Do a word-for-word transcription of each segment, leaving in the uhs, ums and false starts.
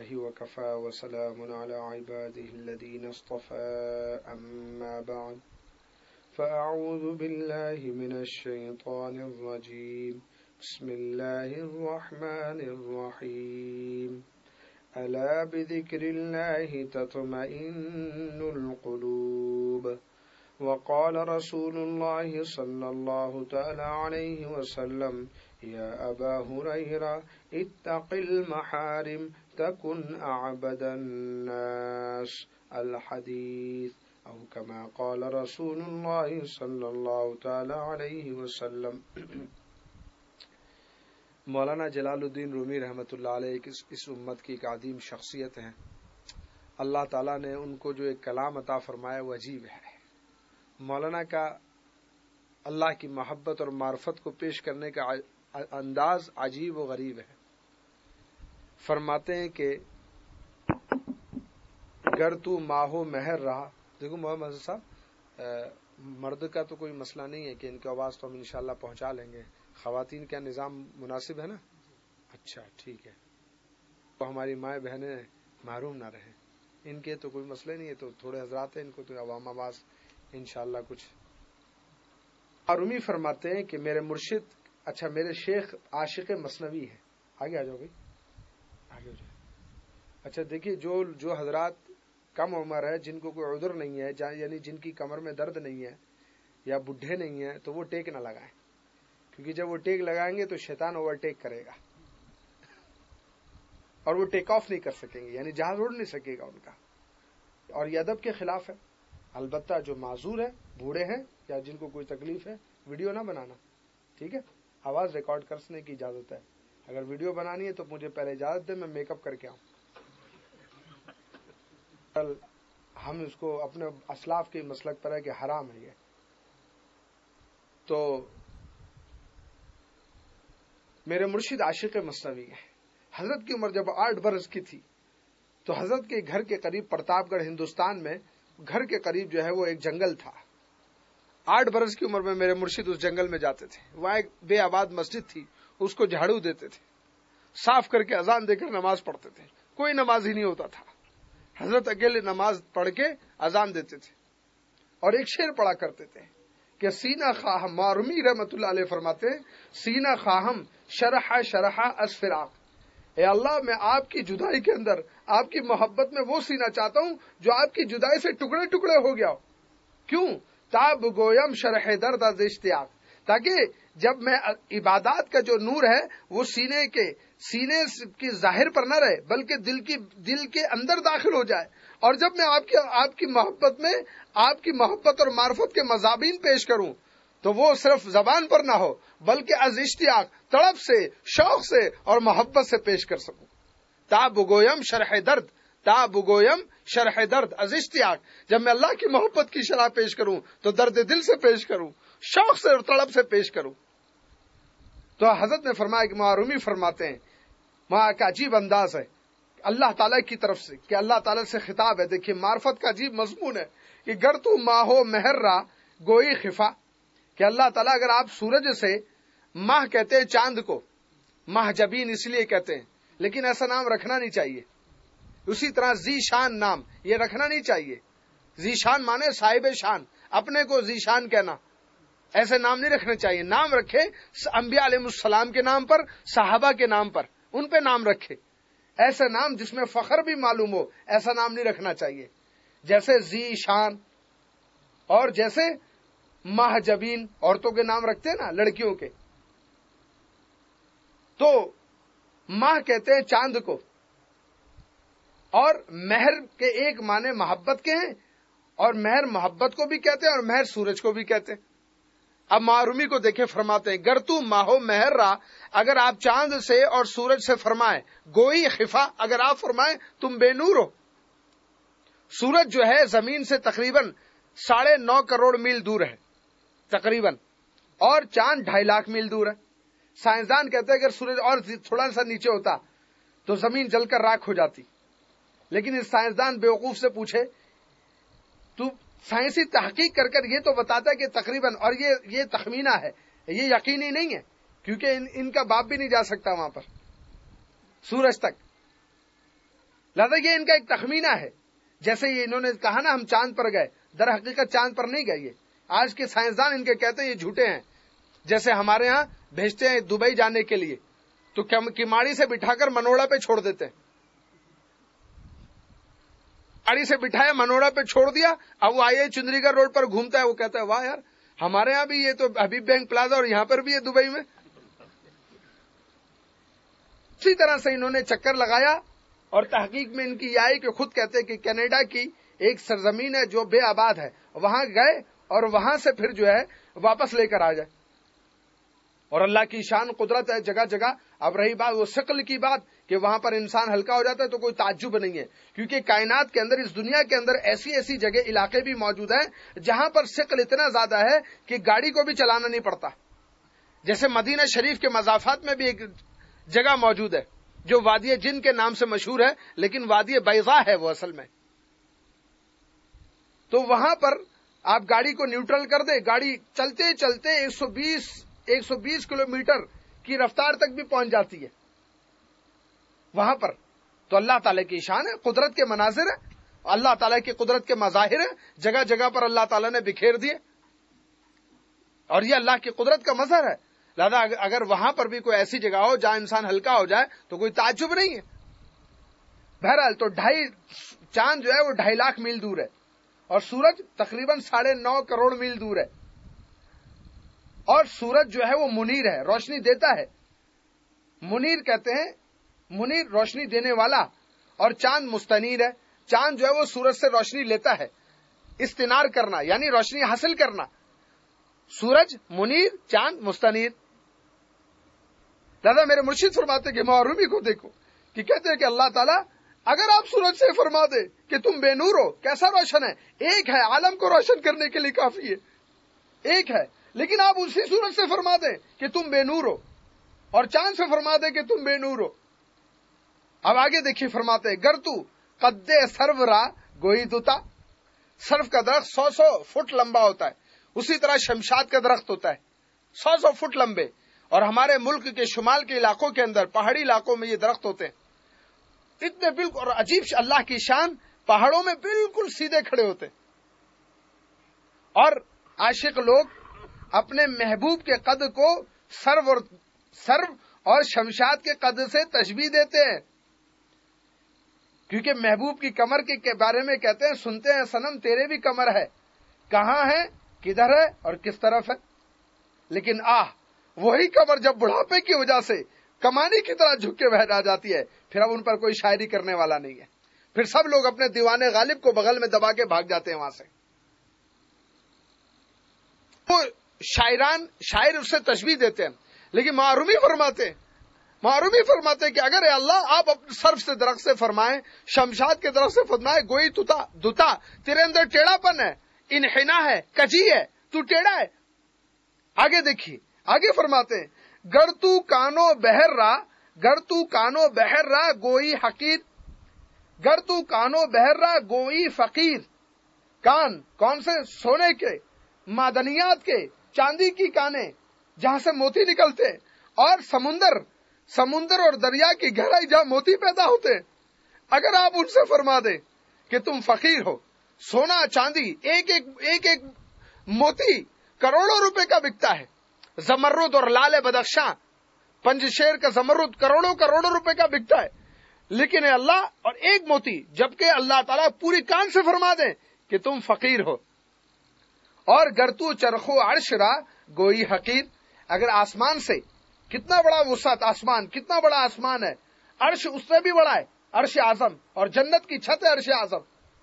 الله وكفى وسلام على عباده الذين اصطفى أما بعد فأعوذ بالله من الشيطان الرجيم بسم الله الرحمن الرحيم ألا بذكر الله تطمئن القلوب وقال رسول الله صلى الله تعالى عليه وسلم يا أبا هريرة اتق المحارم تكن أعبد الناس الحديث أو كما قال رسول الله صلى الله تعالى عليه وسلم. مولانا جلال الدین رومی رحمۃ اللہ علیہ اس, اس امت کی ایک عظیم شخصیت ہیں. اللہ تعالیٰ نے ان کو جو ایک کلام عطا فرمایا وہ عجیب ہے. مولانا کا اللہ کی محبت اور معرفت کو پیش کرنے کا انداز عجیب و غریب ہے. فرماتے ہیں کہ گر تو ماہو مہر رہا. دیکھو محمد صاحب مرد کا تو کوئی مسئلہ نہیں ہے کہ ان کی آواز تو ہم انشاءاللہ پہنچا لیں گے. خواتین کا نظام مناسب ہے نا؟ اچھا ٹھیک ہے. تو ہماری مائیں بہنیں محروم نہ رہیں. ان کے تو کوئی مسئلہ نہیں ہے. تو تھوڑے حضرات ہیں ان کو تو عوام آواز انشاءاللہ کچھ. رومی فرماتے ہیں کہ میرے مرشد اچھا میرے شیخ عاشق مثنوی ہے. آگے آ جاؤ بھائی آگے ہو جاؤ. اچھا دیکھیے جو جو حضرات کم عمر ہے جن کو کوئی عذر نہیں ہے یعنی جن کی کمر میں درد نہیں ہے یا بڈھے نہیں ہیں تو وہ ٹیک نہ لگائیں کیونکہ جب وہ ٹیک لگائیں گے تو شیطان اوور ٹیک کرے گا اور وہ ٹیک آف نہیں کر سکیں گے یعنی جہاز اڑ نہیں سکے گا ان کا. اور یہ ادب کے خلاف ہے. البتہ جو معذور ہے بوڑھے ہیں یا جن کو کوئی تکلیف ہے ویڈیو نہ بنانا ٹھیک ہے. آواز ریکارڈ کرنے کی اجازت ہے. اگر ویڈیو بنانی ہے تو مجھے پہلے اجازت دے میں میک اپ کر کے آؤں. ہم اس کو اپنے اسلاف کے مسلک پر ہے کہ حرام ہے یہ. تو میرے مرشد عاشق مثنوی ہے. حضرت کی عمر جب آٹھ برس کی تھی تو حضرت کے گھر کے قریب پرتاپ گڑھ ہندوستان میں گھر کے قریب جو ہے وہ ایک جنگل تھا. آٹھ برس کی عمر میں میرے مرشد اس جنگل میں جاتے تھے. وہاں ایک بے آباد مسجد تھی اس کو جھاڑو دیتے تھے صاف کر کے اذان دے کر نماز پڑھتے تھے. کوئی نماز ہی نہیں ہوتا تھا. حضرت اکیلے نماز پڑھ کے اذان دیتے تھے اور ایک شعر پڑھا کرتے تھے کہ سینہ خواہم. معرومی رحمت اللہ علیہ فرماتے ہیں سینہ خواہم شرح شرح از فراق. اے اللہ میں آپ کی جدائی کے اندر آپ کی محبت میں وہ سینہ چاہتا ہوں جو آپ کی جدائی سے ٹکڑے ٹکڑے ہو گیا ہو. کیوں؟ تاب گویم شرح درد از اشتیاق. تاکہ جب میں عبادات کا جو نور ہے وہ سینے کے سینے کی ظاہر پر نہ رہے بلکہ دل کی دل کے اندر داخل ہو جائے. اور جب میں آپ کی آپ کی محبت میں آپ کی محبت اور معرفت کے مضامین پیش کروں تو وہ صرف زبان پر نہ ہو بلکہ از اشتیاق تڑپ سے شوق سے اور محبت سے پیش کر سکوں. تاب گویم شرح درد تاب گویم شرح درد از اشتیاق. جب میں اللہ کی محبت کی شرح پیش کروں تو درد دل سے پیش کروں شوق سے اور تڑپ سے پیش کروں. تو حضرت نے فرمایا کہ معرومی فرماتے ہیں وہاں کا عجیب انداز ہے اللہ تعالیٰ کی طرف سے کہ اللہ تعالیٰ سے خطاب ہے. دیکھیے معرفت کا عجیب مضمون ہے کہ گر تو ماہو مہر را گوئی خفا. کہ اللہ تعالیٰ اگر آپ سورج سے ماہ کہتے ہیں چاند کو ماہ جبین اس لیے کہتے ہیں لیکن ایسا نام رکھنا نہیں چاہیے. اسی طرح ذی شان نام یہ رکھنا نہیں چاہیے. ذی شان مانے صاحب شان. اپنے کو ذی شان کہنا ایسے نام نہیں رکھنے چاہیے. نام رکھے انبیاء علیہ السلام کے نام پر صحابہ کے نام پر ان پہ نام رکھے. ایسے نام جس میں فخر بھی معلوم ہو ایسا نام نہیں رکھنا چاہیے. جیسے ذی شان اور جیسے ماہ جبین عورتوں کے نام رکھتے ہیں نا لڑکیوں کے. تو ماہ کہتے ہیں چاند کو اور مہر کے ایک معنی محبت کے ہیں اور مہر محبت کو بھی کہتے ہیں اور مہر سورج کو بھی کہتے ہیں. اب معرومی کو دیکھے فرماتے ہیں گر تو ماہو مہر را اگر آپ چاند سے اور سورج سے فرمائیں گوئی خفا اگر آپ فرمائیں تم بے نور ہو. سورج جو ہے زمین سے تقریباً ساڑھے نو کروڑ میل دور ہے تقریباً اور چاند ڈھائی لاکھ میل دور ہے. سائنسدان کہتے ہیں اگر سورج اور تھوڑا سا نیچے ہوتا تو زمین جل کر راکھ ہو جاتی. لیکن اس سائنسدان بیوقوف سے پوچھے تو سائنسی تحقیق کر کر یہ تو بتاتا ہے کہ تقریباً اور یہ یہ تخمینہ ہے یہ یقینی نہیں ہے کیونکہ ان, ان کا باپ بھی نہیں جا سکتا وہاں پر سورج تک. لہذا یہ ان کا ایک تخمینہ ہے. جیسے یہ انہوں نے کہا نا ہم چاند پر گئے، در حقیقت چاند پر نہیں گئے. یہ آج کے سائنسدان ان کے کہتے ہیں یہ جھوٹے ہیں. جیسے ہمارے ہاں بھیجتے ہیں دبئی جانے کے لیے تو کماڑی سے بٹھا کر منوڑا پہ چھوڑ دیتے ہیں. گاڑی سے بٹھایا منوڑا پہ چھوڑ دیا، اب وہ آئیے چندری گڑھ روڈ پر گھومتا ہے. وہ کہتا ہے واہ یار ہمارے ہاں بھی یہ تو حبیب بینک پلازا اور یہاں پر بھی ہے دبئی میں. اسی طرح سے انہوں نے چکر لگایا اور تحقیق میں ان کی یہ آئی کہ خود کہتے ہیں کہ کینیڈا کی ایک سرزمین ہے جو بے آباد ہے، وہاں گئے اور وہاں سے پھر جو ہے واپس لے کر آ جائے. اور اللہ کی شان قدرت ہے جگہ جگہ. اب رہی بات وہ ثقل کی بات کہ وہاں پر انسان ہلکا ہو جاتا ہے تو کوئی تعجب نہیں ہے، کیونکہ کائنات کے اندر اس دنیا کے اندر ایسی ایسی جگہ علاقے بھی موجود ہیں جہاں پر ثقل اتنا زیادہ ہے کہ گاڑی کو بھی چلانا نہیں پڑتا. جیسے مدینہ شریف کے مضافات میں بھی ایک جگہ موجود ہے جو وادی جن کے نام سے مشہور ہے، لیکن وادی بیضاء ہے وہ اصل میں. تو وہاں پر آپ گاڑی کو نیوٹرل کر دیں، گاڑی چلتے چلتے ایک سو بیس ایک سو بیس کلو میٹر کی رفتار تک بھی پہنچ جاتی ہے وہاں پر. تو اللہ تعالیٰ کی شان ہے، قدرت کے مناظر ہے، اللہ تعالیٰ کی قدرت کے مظاہر ہیں، جگہ جگہ پر اللہ تعالیٰ نے بکھیر دیے اور یہ اللہ کی قدرت کا مظہر ہے. لہذا اگر وہاں پر بھی کوئی ایسی جگہ ہو جہاں انسان ہلکا ہو جائے تو کوئی تعجب نہیں ہے. بہرحال تو ڈھائی چاند جو ہے وہ ڈھائی لاکھ میل دور ہے اور سورج تقریباً ساڑھے نو کروڑ میل دور ہے. اور سورج جو ہے وہ منیر ہے، روشنی دیتا ہے. منیر کہتے ہیں، منیر روشنی دینے والا، اور چاند مستنیر ہے. چاند جو ہے وہ سورج سے روشنی لیتا ہے، استنار کرنا یعنی روشنی حاصل کرنا. سورج منیر، چاند مستنیر. دادا میرے مرشد فرماتے کہ معرومی کو دیکھو کہ کہتے ہیں کہ اللہ تعالیٰ اگر آپ سورج سے فرما دے کہ تم بے نور ہو، کیسا روشن ہے، ایک ہے عالم کو روشن کرنے کے لیے کافی ہے، ایک ہے. لیکن آپ اسی سورج سے فرما دیں کہ تم بے نور ہو اور چاند سے فرما دیں کہ تم بے نور ہو. اب آگے دیکھیے فرماتے گر تو قد سرو را گوئی دوتا. سرف کا درخت سو سو فٹ لمبا ہوتا ہے، اسی طرح شمشاد کا درخت ہوتا ہے سو سو فٹ لمبے. اور ہمارے ملک کے شمال کے علاقوں کے اندر پہاڑی علاقوں میں یہ درخت ہوتے ہیں اتنے بالکل. اور عجیب اللہ کی شان، پہاڑوں میں بالکل سیدھے کھڑے ہوتے ہیں. اور عاشق لوگ اپنے محبوب کے قد کو سرو اور سرو اور شمشاد کے قد سے تشبیہ دیتے ہیں، کیونکہ محبوب کی کمر کے بارے میں کہتے ہیں سنتے ہیں صنم تیرے بھی کمر ہے، کہاں ہے، کدھر ہے اور کس طرف ہے. لیکن آہ وہی کمر جب بڑھاپے کی وجہ سے کمانی کی طرح جھک کے بہ جاتی ہے، پھر اب ان پر کوئی شاعری کرنے والا نہیں ہے. پھر سب لوگ اپنے دیوانے غالب کو بغل میں دبا کے بھاگ جاتے ہیں وہاں سے. وہ شاعران شاعر اس سے تشبیہ دیتے ہیں، لیکن معرومی فرماتے ہیں معرومی فرماتے ہیں کہ اگر اے اللہ آپ اپنے سرف سے درخت سے فرمائیں، شمشاد کے درخت سے فرمائیں گوئی توتا دوتا تیرے اندر ٹیڑھا پن ہے، انحنا ہے، کجی ہے، تو ٹیڑھا ہے. آگے دیکھیے آگے فرماتے ہیں گر تو کانو بہر را گر تو کانو بہر را گوئی حقیر گر تو کانو بہر را گوئی فقیر. کان کون سے؟ سونے کے، معدنیات کے، چاندی کی کانیں جہاں سے موتی نکلتے، اور سمندر سمندر اور دریا کی گہرائی جہاں موتی پیدا ہوتے. اگر آپ ان سے فرما دیں کہ تم فقیر ہو، سونا چاندی ایک ایک ایک ایک موتی کروڑوں روپے کا بکتا ہے، زمرد اور لال بدخشاں پنج شیر کا زمرد کروڑوں کروڑوں روپے کا بکتا ہے، لیکن اے اللہ اور ایک موتی، جبکہ اللہ تعالیٰ پوری کان سے فرما دیں کہ تم فقیر ہو. اور گرتو چرخو عرش را گوئی حقیر. اگر آسمان سے کتنا بڑا وسعت، آسمان کتنا بڑا آسمان ہے، عرش اس سے بھی بڑا ہے، عرش اعظم، اور جنت کی چھت ہے عرش اعظم.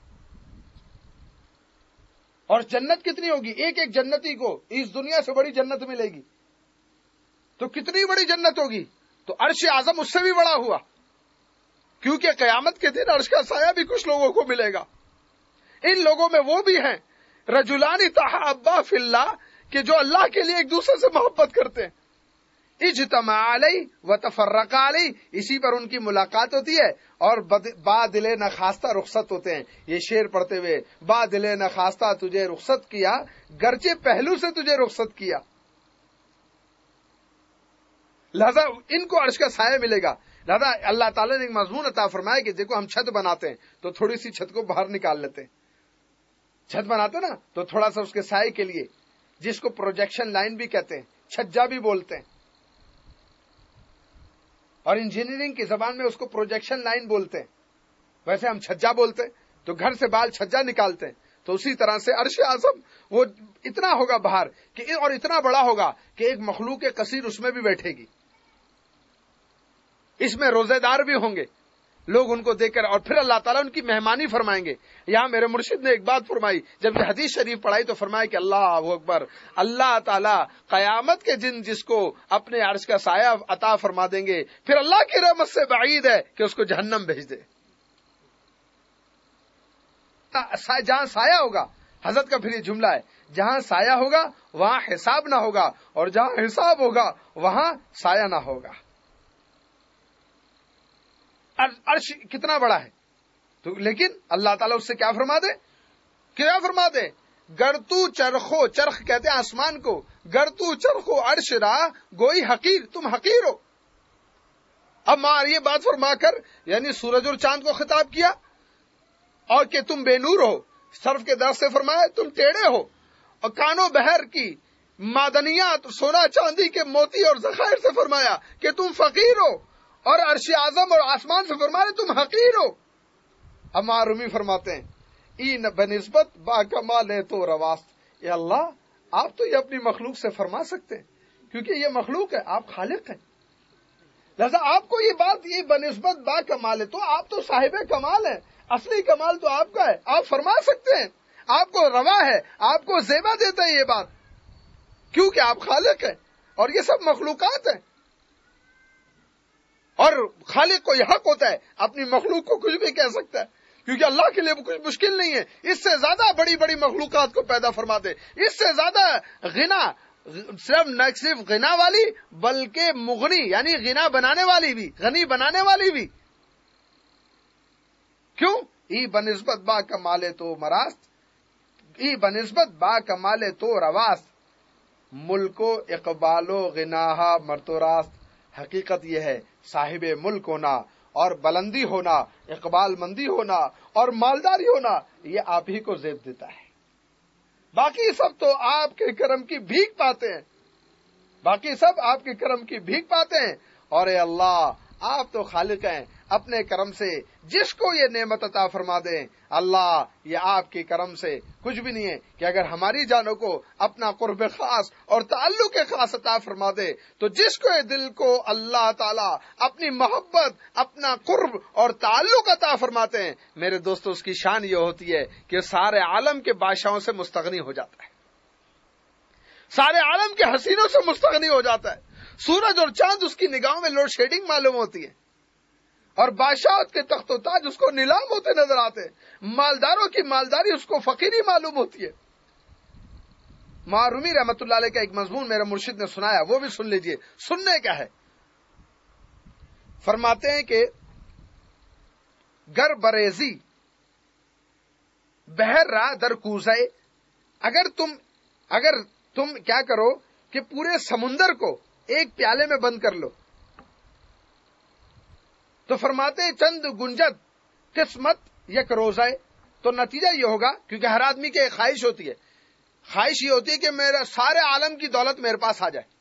اور جنت کتنی ہوگی؟ ایک ایک جنتی کو اس دنیا سے بڑی جنت ملے گی، تو کتنی بڑی جنت ہوگی؟ تو عرش اعظم اس سے بھی بڑا ہوا، کیونکہ قیامت کے دن عرش کا سایہ بھی کچھ لوگوں کو ملے گا. ان لوگوں میں وہ بھی ہیں رجلانی تحابا فی اللہ، کہ جو اللہ کے لیے ایک دوسرے سے محبت کرتے ہیں. اجتماع علیہ و تفرقا علیہ، اسی پر ان کی ملاقات ہوتی ہے اور با دل نخواستہ رخصت ہوتے ہیں. یہ شعر پڑھتے ہوئے با دل نخواستہ تجھے رخصت کیا، گرچہ پہلو سے تجھے رخصت کیا. لہذا ان کو عرش کا سایہ ملے گا. لہذا اللہ تعالیٰ نے ایک مضمون عطا فرمایا کہ دیکھو ہم چھت بناتے ہیں تو تھوڑی سی چھت کو باہر نکال لیتے ہیں. چھت بناتے نا تو تھوڑا سا اس کے سائے کے لیے، جس کو پروجیکشن لائن بھی کہتے ہیں، چھجا بھی بولتے ہیں، اور انجینئرنگ کی زبان میں اس کو پروجیکشن لائن بولتے ہیں. ویسے ہم چھجا بولتے ہیں تو گھر سے بال چھجا نکالتے ہیں. تو اسی طرح سے عرش اعظم وہ اتنا ہوگا باہر کہ اور اتنا بڑا ہوگا کہ ایک مخلوق کثیر اس میں بھی بیٹھے گی. اس میں روزے دار بھی ہوں گے، لوگ ان کو دیکھ کر، اور پھر اللہ تعالیٰ ان کی مہمانی فرمائیں گے. یہاں میرے مرشد نے ایک بات فرمائی، جب یہ حدیث شریف پڑھائی تو فرمایا کہ اللہ اکبر، اللہ تعالیٰ قیامت کے دن جس کو اپنے عرش کا سایہ عطا فرما دیں گے، پھر اللہ کی رحمت سے بعید ہے کہ اس کو جہنم بھیج دے. جہاں سایہ ہوگا، حضرت کا پھر یہ جملہ ہے، جہاں سایہ ہوگا وہاں حساب نہ ہوگا، اور جہاں حساب ہوگا وہاں سایہ نہ ہوگا. عرش کتنا بڑا ہے، تو لیکن اللہ تعالیٰ اس سے کیا فرما دے، کیا فرما دے، گر تو چرخو، چرخ کہتے ہیں آسمان کو، گر تو چرخو عرش را گوئی حقیر، تم حقیر ہو. اب ماں یہ بات فرما کر یعنی سورج اور چاند کو خطاب کیا، اور کہ تم بے نور ہو، صرف کے درس سے فرمایا تم ٹیڑے ہو، اور کانو بہر کی معدنیات، سونا چاندی کے موتی اور ذخائر سے فرمایا کہ تم فقیر ہو، اور عرش اعظم اور آسمان سے فرمایا تم حقیر ہو. اب معرومی فرماتے ہیں ای بنسبت با کمال ہے تو رواست، اے اللہ آپ تو یہ اپنی مخلوق سے فرما سکتے ہیں کیونکہ یہ مخلوق ہے، آپ خالق ہیں، لہذا آپ کو یہ بات یہ بنسبت با کمال ہے تو آپ تو صاحب کمال ہیں، اصلی کمال تو آپ کا ہے، آپ فرما سکتے ہیں، آپ کو روا ہے، آپ کو زیبا دیتا ہے یہ بات، کیونکہ آپ خالق ہیں اور یہ سب مخلوقات ہیں. اور خالق کو یہ حق ہوتا ہے اپنی مخلوق کو کچھ بھی کہہ سکتا ہے، کیونکہ اللہ کے لیے کچھ مشکل نہیں ہے. اس سے زیادہ بڑی بڑی مخلوقات کو پیدا فرما دے، اس سے زیادہ غنا، صرف نہ صرف غنا والی بلکہ مغنی یعنی غنا بنانے والی بھی، غنی بنانے والی بھی. کیوں؟ ای بنسبت با کمالے تو مراست، ای بنسبت با کمالے تو رواست، ملک و اقبال و غناہا مرتو راست. حقیقت یہ ہے صاحب ملک ہونا اور بلندی ہونا، اقبال مندی ہونا اور مالداری ہونا، یہ آپ ہی کو زیب دیتا ہے. باقی سب تو آپ کے کرم کی بھیک پاتے ہیں، باقی سب آپ کے کرم کی بھیک پاتے ہیں. اور اے اللہ آپ تو خالق ہیں، اپنے کرم سے جس کو یہ نعمت عطا فرما دیں. اللہ یہ آپ کے کرم سے کچھ بھی نہیں ہے کہ اگر ہماری جانوں کو اپنا قرب خاص اور تعلق خاص عطا فرما دے تو جس کو یہ دل کو اللہ تعالیٰ اپنی محبت، اپنا قرب اور تعلق عطا فرماتے ہیں، میرے دوستو اس کی شان یہ ہوتی ہے کہ سارے عالم کے بادشاہوں سے مستغنی ہو جاتا ہے، سارے عالم کے حسینوں سے مستغنی ہو جاتا ہے. سورج اور چاند اس کی نگاہوں میں لوڈ شیڈنگ معلوم ہوتی ہے، اور بادشاہت کے تخت و تاج اس کو نیلام ہوتے نظر آتے ہیں، مالداروں کی مالداری اس کو فقیری معلوم ہوتی ہے. معرومی رحمت اللہ علیہ کا ایک مضمون میرے مرشد نے سنایا، وہ بھی سن لیجئے. سننے کا ہے، فرماتے ہیں کہ گر بریزی بہر را در کوزے، اگر تم اگر تم کیا کرو کہ پورے سمندر کو ایک پیالے میں بند کر لو، تو فرماتے ہیں چند گنجد قسمت یک روزہ، تو نتیجہ یہ ہوگا، کیونکہ ہر آدمی کی ایک خواہش ہوتی ہے، خواہش یہ ہوتی ہے کہ میرا سارے عالم کی دولت میرے پاس آ جائے.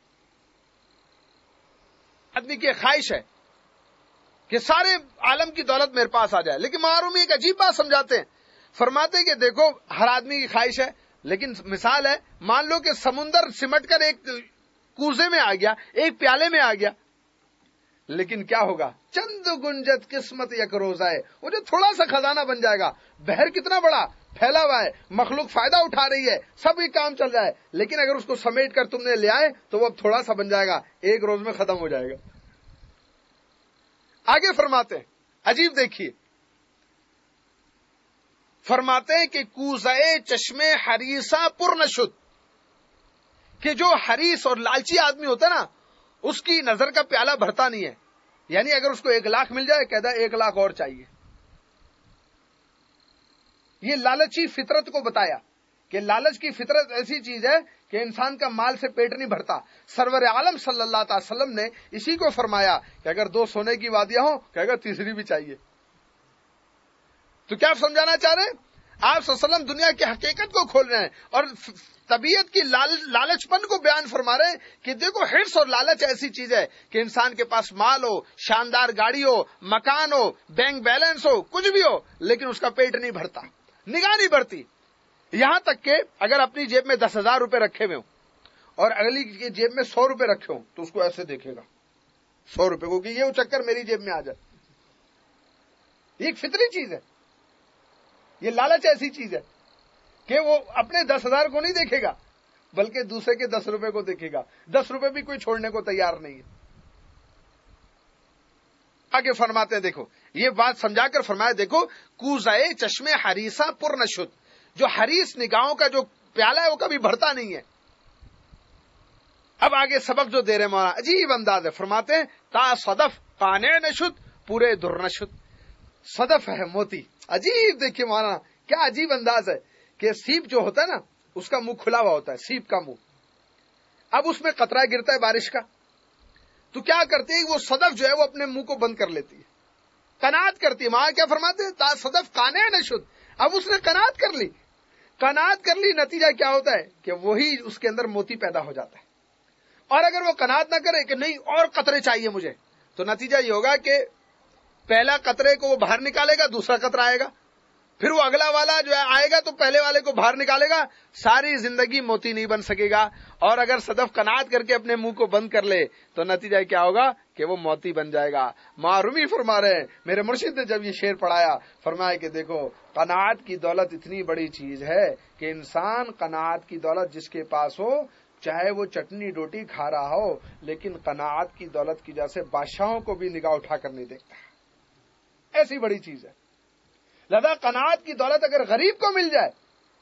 آدمی کی ایک خواہش ہے کہ سارے عالم کی دولت میرے پاس آ جائے. لیکن معرومی ایک عجیب بات سمجھاتے ہیں، فرماتے ہیں کہ دیکھو ہر آدمی کی خواہش ہے، لیکن مثال ہے، مان لو کہ سمندر سمٹ کر ایک کوزے میں آ گیا، ایک پیالے میں آ گیا، لیکن کیا ہوگا؟ چند گنجت قسمت یک روزہ ہے، وہ جو تھوڑا سا خزانہ بن جائے گا. بحر کتنا بڑا پھیلا ہوا ہے، مخلوق فائدہ اٹھا رہی ہے، سب یہ کام چل رہا ہے، لیکن اگر اس کو سمیٹ کر تم نے لے آئے تو وہ اب تھوڑا سا بن جائے گا، ایک روز میں ختم ہو جائے گا. آگے فرماتے ہیں، عجیب دیکھیے، فرماتے ہیں کہ کوزے چشمے حریصہ پر نشد، کہ جو حریص اور لالچی آدمی ہوتا ہے نا، اس کی نظر کا پیالہ بھرتا نہیں ہے. یعنی اگر اس کو ایک لاکھ مل جائے کہتا ہے ایک لاکھ اور چاہیے. یہ لالچی فطرت کو بتایا کہ لالچ کی فطرت ایسی چیز ہے کہ انسان کا مال سے پیٹ نہیں بھرتا. سرور عالم صلی اللہ تعالی وسلم نے اسی کو فرمایا کہ اگر دو سونے کی وادیاں ہوں کہ اگر تیسری بھی چاہیے. تو کیا سمجھانا چاہ رہے ہیں؟ آپ صلی اللہ علیہ وسلم دنیا کی حقیقت کو کھول رہے ہیں اور طبیعت کی لال لالچ پن کو بیان فرما رہے ہیں کہ دیکھو حرص اور لالچ ایسی چیز ہے کہ انسان کے پاس مال ہو، شاندار گاڑی ہو، مکان ہو، بینک بیلنس ہو، کچھ بھی ہو، لیکن اس کا پیٹ نہیں بھرتا، نگاہ نہیں بڑھتی. یہاں تک کہ اگر اپنی جیب میں دس ہزار روپے رکھے ہوئے ہوں اور اگلی کی جیب میں سو روپے رکھے ہوں تو اس کو ایسے دیکھے گا سو روپے کو کہ یہ چکر میری جیب میں آ جائے. یہ ایک فطری چیز ہے. یہ لالچ ایسی چیز ہے کہ وہ اپنے دس ہزار کو نہیں دیکھے گا بلکہ دوسرے کے دس روپے کو دیکھے گا. دس روپے بھی کوئی چھوڑنے کو تیار نہیں ہے. آگے فرماتے ہیں، دیکھو یہ بات سمجھا کر فرمایا، دیکھو کوزائے چشمے حریصہ پر نشد، جو حریص نگاہوں کا جو پیالہ ہے وہ کبھی بھرتا نہیں ہے. اب آگے سبق جو دے رہے مولانا عجیب انداز ہے. فرماتے ہیں تا صدف قانع نشد پورے در نشد. صدف ہے موتی. عجیب دیکھیے مولانا کیا عجیب انداز ہے کہ سیپ جو ہوتا ہے نا اس کا منہ کھلا ہوا ہوتا ہے، سیپ کا منہ. اب اس میں قطرہ گرتا ہے بارش کا تو کیا کرتی ہے وہ صدف جو ہے وہ اپنے منہ کو بند کر لیتی ہے، قناعت کرتی ہے. وہاں کیا فرماتے ہیں تا صدف قانع نشد. اب اس نے قناعت کر لی، قناعت کر لی، نتیجہ کیا ہوتا ہے کہ وہی اس کے اندر موتی پیدا ہو جاتا ہے. اور اگر وہ قناعت نہ کرے کہ نہیں اور قطرے چاہیے مجھے، تو نتیجہ یہ ہوگا کہ پہلا قطرے کو وہ باہر نکالے گا، دوسرا قطرہ آئے گا، پھر وہ اگلا والا جو ہے آئے گا تو پہلے والے کو باہر نکالے گا. ساری زندگی موتی نہیں بن سکے گا. اور اگر صدف قناعت کر کے اپنے منہ کو بند کر لے تو نتیجہ کیا ہوگا کہ وہ موتی بن جائے گا. معرومی فرما رہے ہیں، میرے مرشد نے جب یہ شعر پڑھایا فرمایا کہ دیکھو قناعت کی دولت اتنی بڑی چیز ہے کہ انسان قناعت کی دولت جس کے پاس ہو چاہے وہ چٹنی روٹی کھا رہا ہو لیکن قناعت کی دولت کی وجہ سے بادشاہوں کو بھی نگاہ اٹھا کر نہیں دیکھتا. ایسی بڑی چیز ہے. لہذا قناعت کی دولت اگر غریب کو مل جائے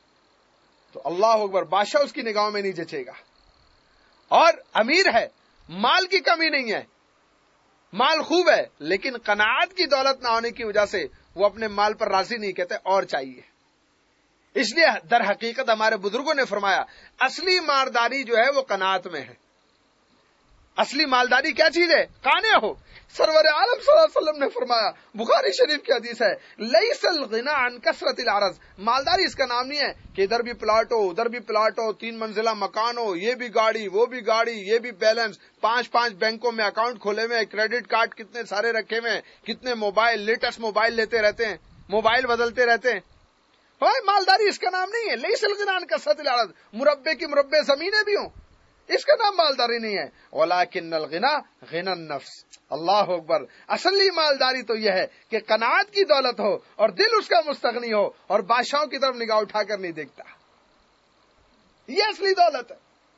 تو اللہ اکبر بادشاہ اس کی نگاہوں میں نہیں جچے گا. اور امیر ہے، مال کی کمی نہیں ہے، مال خوب ہے، لیکن قناعت کی دولت نہ ہونے کی وجہ سے وہ اپنے مال پر راضی نہیں، کہتے اور چاہیے. اس لیے در حقیقت ہمارے بزرگوں نے فرمایا اصلی مالداری جو ہے وہ قناعت میں ہے. اصلی مالداری کیا چیز ہے؟ قانع ہو. سرور عالم صلی اللہ علیہ وسلم نے فرمایا، بخاری شریف کی حدیث ہے، لیس الغنی عن کثرت العرض. مالداری اس کا نام نہیں ہے کہ ادھر بھی پلاٹ ہو ادھر بھی پلاٹ ہو، تین منزلہ مکان ہو، یہ بھی گاڑی وہ بھی گاڑی یہ بھی بیلنس، پانچ پانچ بینکوں میں اکاؤنٹ کھولے ہوئے، کریڈٹ کارڈ کتنے سارے رکھے ہوئے، کتنے موبائل لیٹسٹ موبائل لیتے رہتے ہیں، موبائل بدلتے رہتے ہیں. مالداری اس کا نام نہیں ہے. لیس الغنی عن کثرت العرض، مربے کی مربے زمینیں بھی ہوں، اس کا نام مالداری نہیں ہے. ولیکن الغنا غنى النفس. اللہ اکبر. اصلی مالداری تو یہ ہے کہ قناعت کی دولت ہو اور دل اس کا مستغنی ہو اور بادشاہوں کی طرف نگاہ اٹھا کر نہیں دیکھتا. یہ اصلی دولت ہے.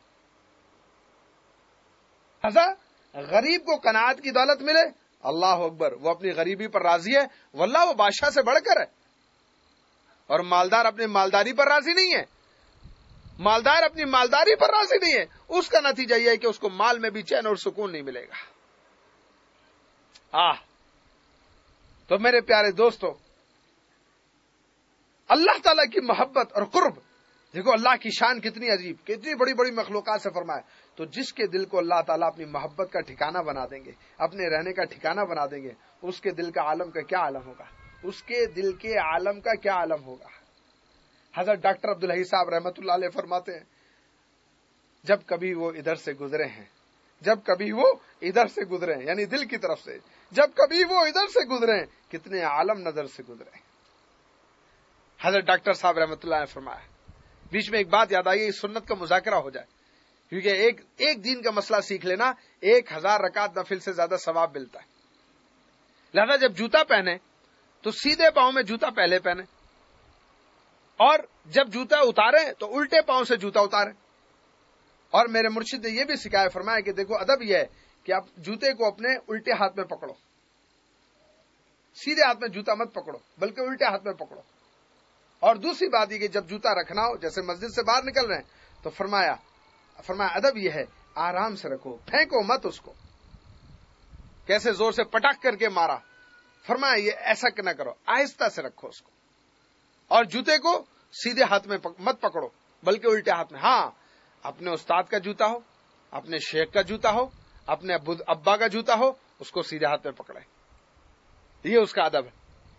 ایسا غریب کو قناعت کی دولت ملے، اللہ اکبر، وہ اپنی غریبی پر راضی ہے، واللہ وہ بادشاہ سے بڑھ کر ہے. اور مالدار اپنی مالداری پر راضی نہیں ہے، مالدار اپنی مالداری پر راضی نہیں ہے، اس کا نتیجہ یہ ہے کہ اس کو مال میں بھی چین اور سکون نہیں ملے گا. آہ تو میرے پیارے دوستو، اللہ تعالیٰ کی محبت اور قرب، دیکھو اللہ کی شان کتنی عجیب، کتنی بڑی بڑی مخلوقات سے فرمایا. تو جس کے دل کو اللہ تعالیٰ اپنی محبت کا ٹھکانہ بنا دیں گے، اپنے رہنے کا ٹھکانہ بنا دیں گے، اس کے دل کا عالم کا کیا عالم ہوگا، اس کے دل کے عالم کا کیا عالم ہوگا. حضرت ڈاکٹر عبدالحی صاحب رحمۃ اللہ علیہ فرماتے ہیں، جب کبھی وہ ادھر سے گزرے ہیں، جب کبھی وہ ادھر سے گزرے ہیں، یعنی دل کی طرف سے، جب کبھی وہ ادھر سے گزرے ہیں، کتنے عالم نظر سے گزرے ہیں. حضرت ڈاکٹر صاحب رحمۃ اللہ نے فرمایا. بیچ میں ایک بات یاد آئی، اس سنت کا مذاکرہ ہو جائے، کیونکہ ایک ایک دین کا مسئلہ سیکھ لینا ایک ہزار رکعت نفل سے زیادہ ثواب ملتا ہے. لہذا جب جوتا پہنے تو سیدھے پاؤں میں جوتا پہلے پہنے، اور جب جوتا اتارے تو الٹے پاؤں سے جوتا اتارے. اور میرے مرشد نے یہ بھی سکھایا، فرمایا کہ دیکھو ادب یہ ہے کہ آپ جوتے کو اپنے الٹے ہاتھ میں پکڑو، سیدھے ہاتھ میں جوتا مت پکڑو بلکہ الٹے ہاتھ میں پکڑو. اور دوسری بات یہ کہ جب جوتا رکھنا ہو، جیسے مسجد سے باہر نکل رہے ہیں، تو فرمایا فرمایا ادب یہ ہے آرام سے رکھو، پھینکو مت اس کو، کیسے زور سے پٹک کر کے مارا. فرمایا یہ ایسا نہ کرو، آہستہ سے رکھو اس کو، اور جوتے کو سیدھے ہاتھ میں مت پکڑو بلکہ الٹے ہاتھ میں. ہاں اپنے استاد کا جوتا ہو، اپنے شیخ کا جوتا ہو، اپنے ابا کا جوتا ہو، اس کو سیدھے ہاتھ میں پکڑے. یہ اس کا ادب ہے.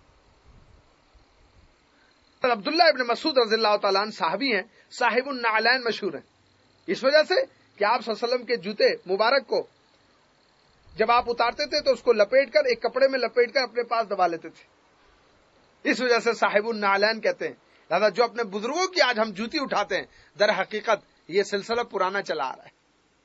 عبداللہ ابن مسعود رضی اللہ تعالیٰ عنہ صحابی ہیں، صاحب النعلین مشہور ہیں، اس وجہ سے کہ آپ صلی اللہ علیہ وسلم کے جوتے مبارک کو جب آپ اتارتے تھے تو اس کو لپیٹ کر ایک کپڑے میں لپیٹ کر اپنے پاس دبا لیتے تھے. اس وجہ سے صاحب النعلین کہتے ہیں. لہذا جو اپنے بزرگوں کی آج ہم جوتی اٹھاتے ہیں، در حقیقت یہ سلسلہ پرانا چلا آ رہا ہے.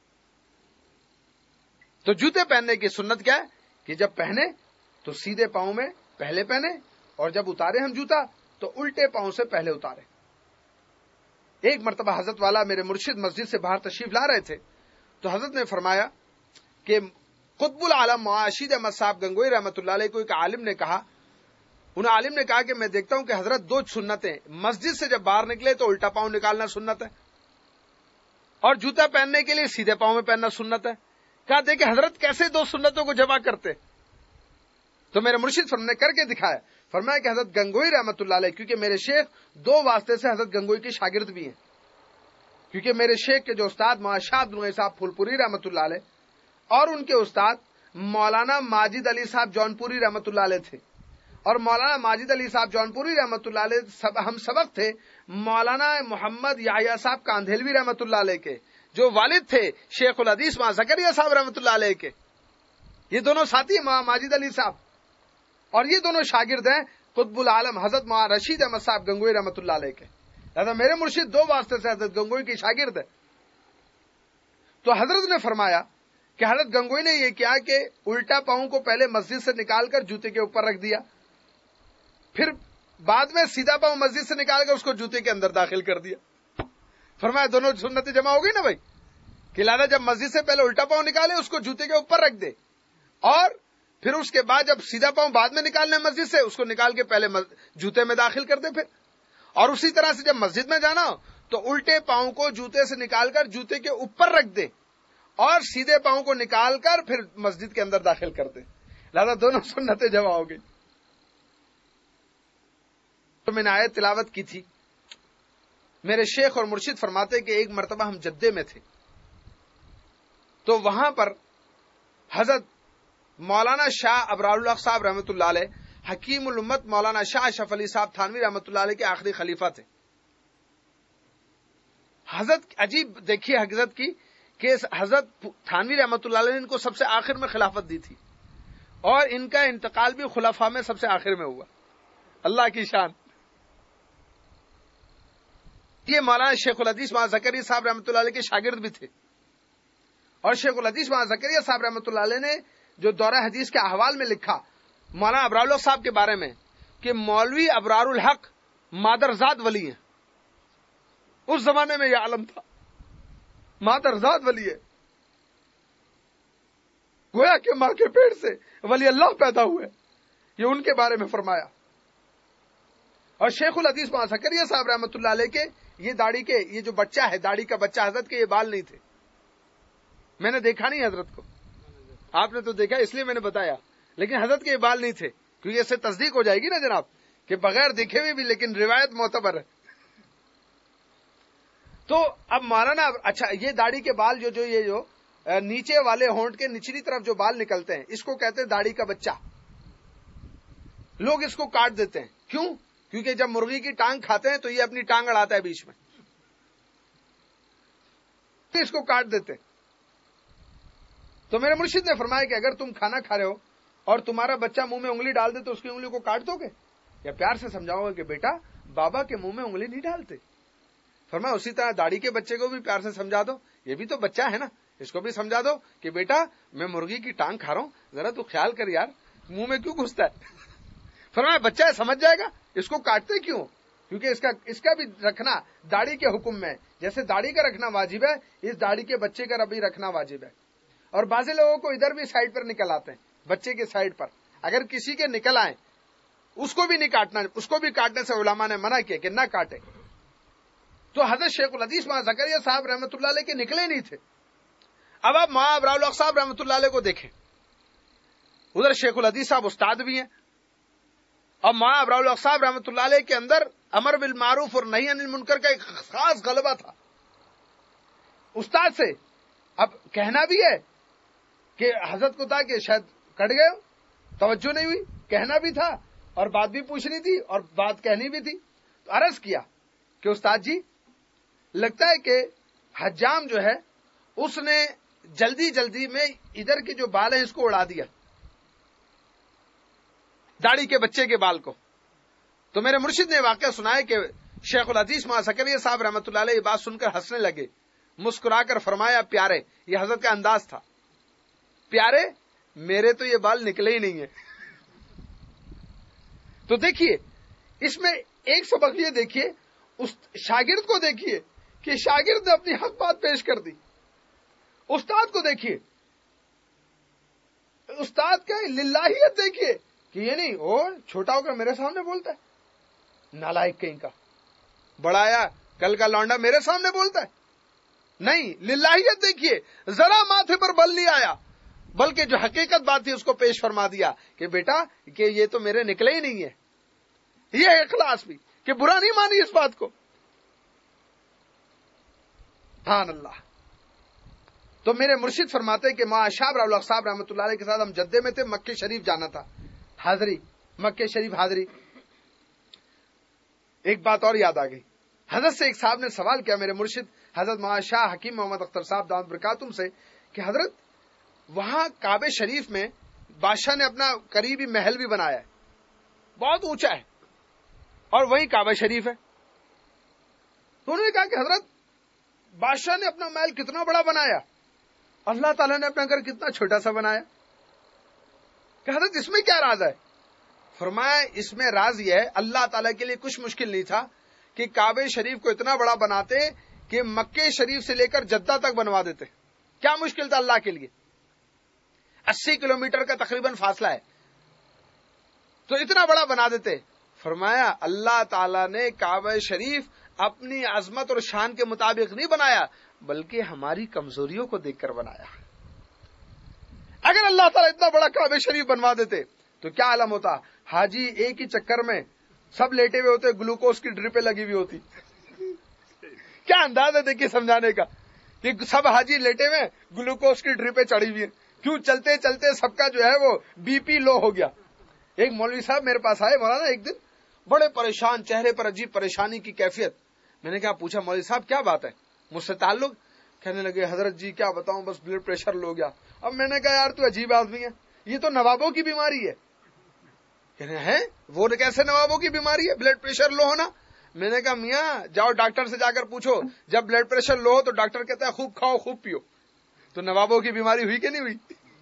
تو جوتے پہننے کی سنت کیا ہے کہ جب پہنے تو سیدھے پاؤں میں پہلے پہنے، اور جب اتارے ہم جوتا تو الٹے پاؤں سے پہلے اتارے. ایک مرتبہ حضرت والا میرے مرشد مسجد سے باہر تشریف لا رہے تھے تو حضرت نے فرمایا کہ قطب العالم معاشید احمد صاحب گنگوئی رحمۃ اللہ علیہ کو ایک عالم نے کہا ان عالم نے کہا کہ میں دیکھتا ہوں کہ حضرت دو سنتیں، مسجد سے جب باہر نکلے تو الٹا پاؤں نکالنا سنت ہے، اور جوتا پہننے کے لیے سیدھے پاؤں میں پہننا سنت ہے. کہا دیکھیں حضرت کیسے دو سنتوں کو جمع کرتے. تو میرے مرشد فرم نے کر کے دکھایا. فرمایا کہ حضرت گنگوئی رحمۃ اللہ علیہ، کیونکہ میرے شیخ دو واسطے سے حضرت گنگوئی کے شاگرد بھی ہیں، کیونکہ میرے شیخ کے جو استاد معاشاد نوئی صاحب پھولپوری رحمۃ اللہ علیہ اور ان کے استاد مولانا ماجد علی صاحب جونپوری رحمۃ اللہ علیہ تھے، اور مولانا ماجد علی صاحب جونپوری رحمۃ اللہ علیہ سب ہم سبق تھے مولانا محمد یحییٰ صاحب کاندھیلوی رحمۃ اللہ علیہ کے، جو والد تھے شیخ الحدیث ماں زکریا صاحب رحمۃ اللہ علیہ کے. یہ دونوں ساتھی ماں ماجد علی صاحب، اور یہ دونوں شاگرد ہیں قطب العالم حضرت ماں رشید احمد صاحب گنگوئی رحمۃ اللہ علیہ کے. لہذا میرے مرشد دو واسطے سے حضرت گنگوئی کی شاگرد ہے. تو حضرت نے فرمایا کہ حضرت گنگوئی نے یہ کیا کہ الٹا پاؤں کو پہلے مسجد سے نکال کر جوتے کے اوپر رکھ دیا، پھر بعد میں سیدھا پاؤں مسجد سے نکال کر اس کو جوتے کے اندر داخل کر دیا. فرمایا دونوں سنتیں جمع ہو گئی نا بھائی، کہ لہذا جب مسجد سے پہلے الٹا پاؤں نکالے اس کو جوتے کے اوپر رکھ دے، اور پھر اس کے بعد جب سیدھا پاؤں بعد میں نکالنے مسجد سے اس کو نکال کے پہلے جوتے میں داخل کر دے. پھر اور اسی طرح سے جب مسجد میں جانا ہو تو الٹے پاؤں کو جوتے سے نکال کر جوتے کے اوپر رکھ دے، اور سیدھے پاؤں کو نکال کر پھر مسجد کے اندر داخل کر دے. لہذا دونوں سنتیں جمع ہو گئی. تو میں نے آیت تلاوت کی تھی. میرے شیخ اور مرشد فرماتے کہ ایک مرتبہ ہم جدے میں تھے تو وہاں پر حضرت مولانا شاہ ابرار الحق صاحب رحمۃ اللہ علیہ، حکیم الامت مولانا شاہ اشرف علی صاحب تھانوی رحمۃ اللہ علیہ کے آخری خلیفہ تھے. حضرت عجیب دیکھیے حضرت کی کہ حضرت تھانوی رحمۃ اللہ علیہ نے ان کو سب سے آخر میں خلافت دی تھی، اور ان کا انتقال بھی خلفاء میں سب سے آخر میں ہوا. اللہ کی شان. یہ مولانا شیخ الحدیث ماں زکریا صاحب رحمۃ اللہ علیہ کے شاگرد بھی تھے، اور شیخ الحدیث ماں زکریا صاحب رحمۃ اللہ علیہ نے جو دورہ حدیث کے احوال میں لکھا مولانا ابرار الحق صاحب کے بارے میں کہ مولوی ابرار الحق مادرزاد ولی ہیں. اس زمانے میں یہ عالم تھا، مادرزاد ولی ہے، گویا کہ ماں کے پیٹ سے ولی اللہ پیدا ہوئے. یہ ان کے بارے میں فرمایا. اور شیخ الحدیث ماں زکریا صاحب رحمۃ اللہ علیہ کے یہ داڑھی کے یہ جو بچہ ہے، داڑھی کا بچہ، حضرت کے یہ بال نہیں تھے. میں نے دیکھا نہیں حضرت کو، آپ نے تو دیکھا اس لیے میں نے بتایا، لیکن حضرت کے یہ بال نہیں تھے، کیونکہ اس سے تصدیق ہو جائے گی نا جناب کہ بغیر دیکھے ہوئے بھی لیکن روایت معتبر ہے. تو اب مولانا اچھا یہ داڑھی کے بال جو جو یہ جو نیچے والے ہونٹ کے نچلی طرف جو بال نکلتے ہیں اس کو کہتے ہیں داڑھی کا بچہ. لوگ اس کو کاٹ دیتے ہیں. کیوں؟ کیونکہ جب مرغی کی ٹانگ کھاتے ہیں تو یہ اپنی ٹانگ اڑاتا ہے بیچ میں، اس کو کاٹ دیتے ہیں. تو میرے مرشد نے فرمایا کہ اگر تم کھانا کھا رہے ہو اور تمہارا بچہ منہ میں انگلی ڈال دے تو اس کی انگلی کو کاٹ دو گے یا پیار سے سمجھاؤ گے کہ بیٹا بابا کے منہ میں انگلی نہیں ڈالتے؟ فرمایا اسی طرح داڑھی کے بچے کو بھی پیار سے سمجھا دو، یہ بھی تو بچہ ہے نا، اس کو بھی سمجھا دو کہ بیٹا میں مرغی کی ٹانگ کھا رہا ہوں، ذرا تو خیال کر یار منہ میں کیوں گھستا ہے. فرمایا بچہ ہے سمجھ جائے گا، اس کو کاٹتے کیوں؟ کیونکہ اس کا اس کا بھی رکھنا داڑھی کے حکم میں، جیسے داڑھی کا رکھنا واجب ہے اس داڑھی کے بچے کا بھی رکھنا واجب ہے. اور بعض لوگوں کو ادھر بھی سائڈ پر نکل آتے ہیں، بچے کے سائڈ پر اگر کسی کے نکل آئیں اس کو بھی نہیں کاٹنا، اس کو بھی کاٹنے سے علماء نے منع کیا کہ نہ کاٹے. تو حضرت شیخ الحدیث ماں زکریا صاحب رحمۃ اللہ علیہ کے نکلے نہیں تھے. اب آپ ماں ابرار الحق صاحب رحمۃ اللہ علیہ کو دیکھیں، ادھر شیخ الحدیث صاحب استاد بھی ہیں، اور ماں ابرار الحق صاحب رحمۃ اللہ علیہ کے اندر امر بالمعروف اور نہی عن المنکر کا ایک خاص غلبہ تھا. استاد سے اب کہنا بھی ہے کہ حضرت کو تھا کہ شاید کٹ گئے، توجہ نہیں ہوئی، کہنا بھی تھا اور بات بھی پوچھنی تھی اور بات کہنی بھی تھی. تو عرض کیا کہ استاد جی لگتا ہے کہ حجام جو ہے اس نے جلدی جلدی میں ادھر کے جو بال ہیں اس کو اڑا دیا، داڑھی کے بچے کے بال کو. تو میرے مرشد نے واقعہ سنایا کہ شیخ الحدیث مولانا زکریا صاحب رحمۃ اللہ علیہ یہ بات سن کر ہنسنے لگے، مسکرا کر فرمایا پیارے، یہ حضرت کا انداز تھا، پیارے میرے تو یہ بال نکلے ہی نہیں ہیں. تو دیکھیے اس میں ایک سبق یہ دیکھیے، اس شاگرد کو دیکھیے کہ شاگرد نے اپنی حق بات پیش کر دی. استاد کو دیکھیے، استاد کا للہیت دیکھیے کہ یہ نہیں وہ چھوٹا ہو کر میرے سامنے بولتا ہے، نالائق کہیں کا، بڑایا کل کا لونڈا میرے سامنے بولتا ہے. نہیں، للہیت دیکھیے، ذرا ماتھے پر بل نہیں آیا بلکہ جو حقیقت بات تھی اس کو پیش فرما دیا کہ بیٹا کہ یہ تو میرے نکلے ہی نہیں ہے. یہ ہے اخلاص بھی کہ برا نہیں مانی اس بات کو. سبحان اللہ. تو میرے مرشد فرماتے کہ مولانا شاہ رولق صاحب رحمۃ اللہ علیہ کے ساتھ ہم جدے میں تھے، مکے شریف جانا تھا، حاضری مکے شریف حاضری. ایک بات اور یاد آ گئی، حضرت سے ایک صاحب نے سوال کیا میرے مرشد حضرت مولانا شاہ حکیم محمد اختر صاحب دامت برکاتہم سے کہ حضرت وہاں کعبہ شریف میں بادشاہ نے اپنا قریبی محل بھی بنایا ہے، بہت اونچا ہے، اور وہی کعبہ شریف ہے. تو انہوں نے کہا کہ حضرت بادشاہ نے اپنا محل کتنا بڑا بنایا، اللہ تعالیٰ نے اپنا گھر کتنا چھوٹا سا بنایا. کہ حضرت اس میں کیا راز ہے؟ فرمایا اس میں راز یہ ہے، اللہ تعالیٰ کے لیے کچھ مشکل نہیں تھا کہ کعبہ شریف کو اتنا بڑا بناتے کہ مکے شریف سے لے کر جدہ تک بنوا دیتے. کیا مشکل تھا اللہ کے لیے؟ اسی کلومیٹر کا تقریباً فاصلہ ہے، تو اتنا بڑا بنا دیتے. فرمایا اللہ تعالیٰ نے کعبہ شریف اپنی عظمت اور شان کے مطابق نہیں بنایا بلکہ ہماری کمزوریوں کو دیکھ کر بنایا. اگر اللہ تعالیٰ اتنا بڑا کعبہ شریف بنوا دیتے تو کیا عالم ہوتا. حاجی ایک ہی چکر میں سب لیٹے ہوئے ہوتے، گلوکوز کی ڈرپیں لگی ہوئی ہوتی. کیا انداز ہے دیکھیے سمجھانے کا کہ سب حاجی لیٹے ہوئے، گلوکوز کی ڈرپیں چڑھی ہوئی ہیں. کیوں؟ چلتے چلتے سب کا جو ہے وہ بی پی لو ہو گیا. ایک مولوی صاحب میرے پاس آئے مولانا ایک دن، بڑے پریشان، چہرے پر عجیب پریشانی کی کیفیت. میں نے کہا پوچھا مولوی صاحب کیا بات ہے، مجھ سے تعلق؟ کہنے لگے حضرت جی کیا بتاؤں، بس بلڈ پریشر لو گیا. اب میں نے کہا یار تو عجیب آدمی ہے، یہ تو نوابوں کی بیماری ہے. کہنے ہیں وہ کیسے نوابوں کی بیماری ہے بلڈ پریشر لو ہونا؟ میں نے کہا میاں جاؤ ڈاکٹر سے جا کر پوچھو، جب بلڈ پریشر لو ہو تو ڈاکٹر کہتا ہے خوب کھاؤ خوب پیو. تو نوابوں کی بیماری ہوئی کہ نہیں ہوئی؟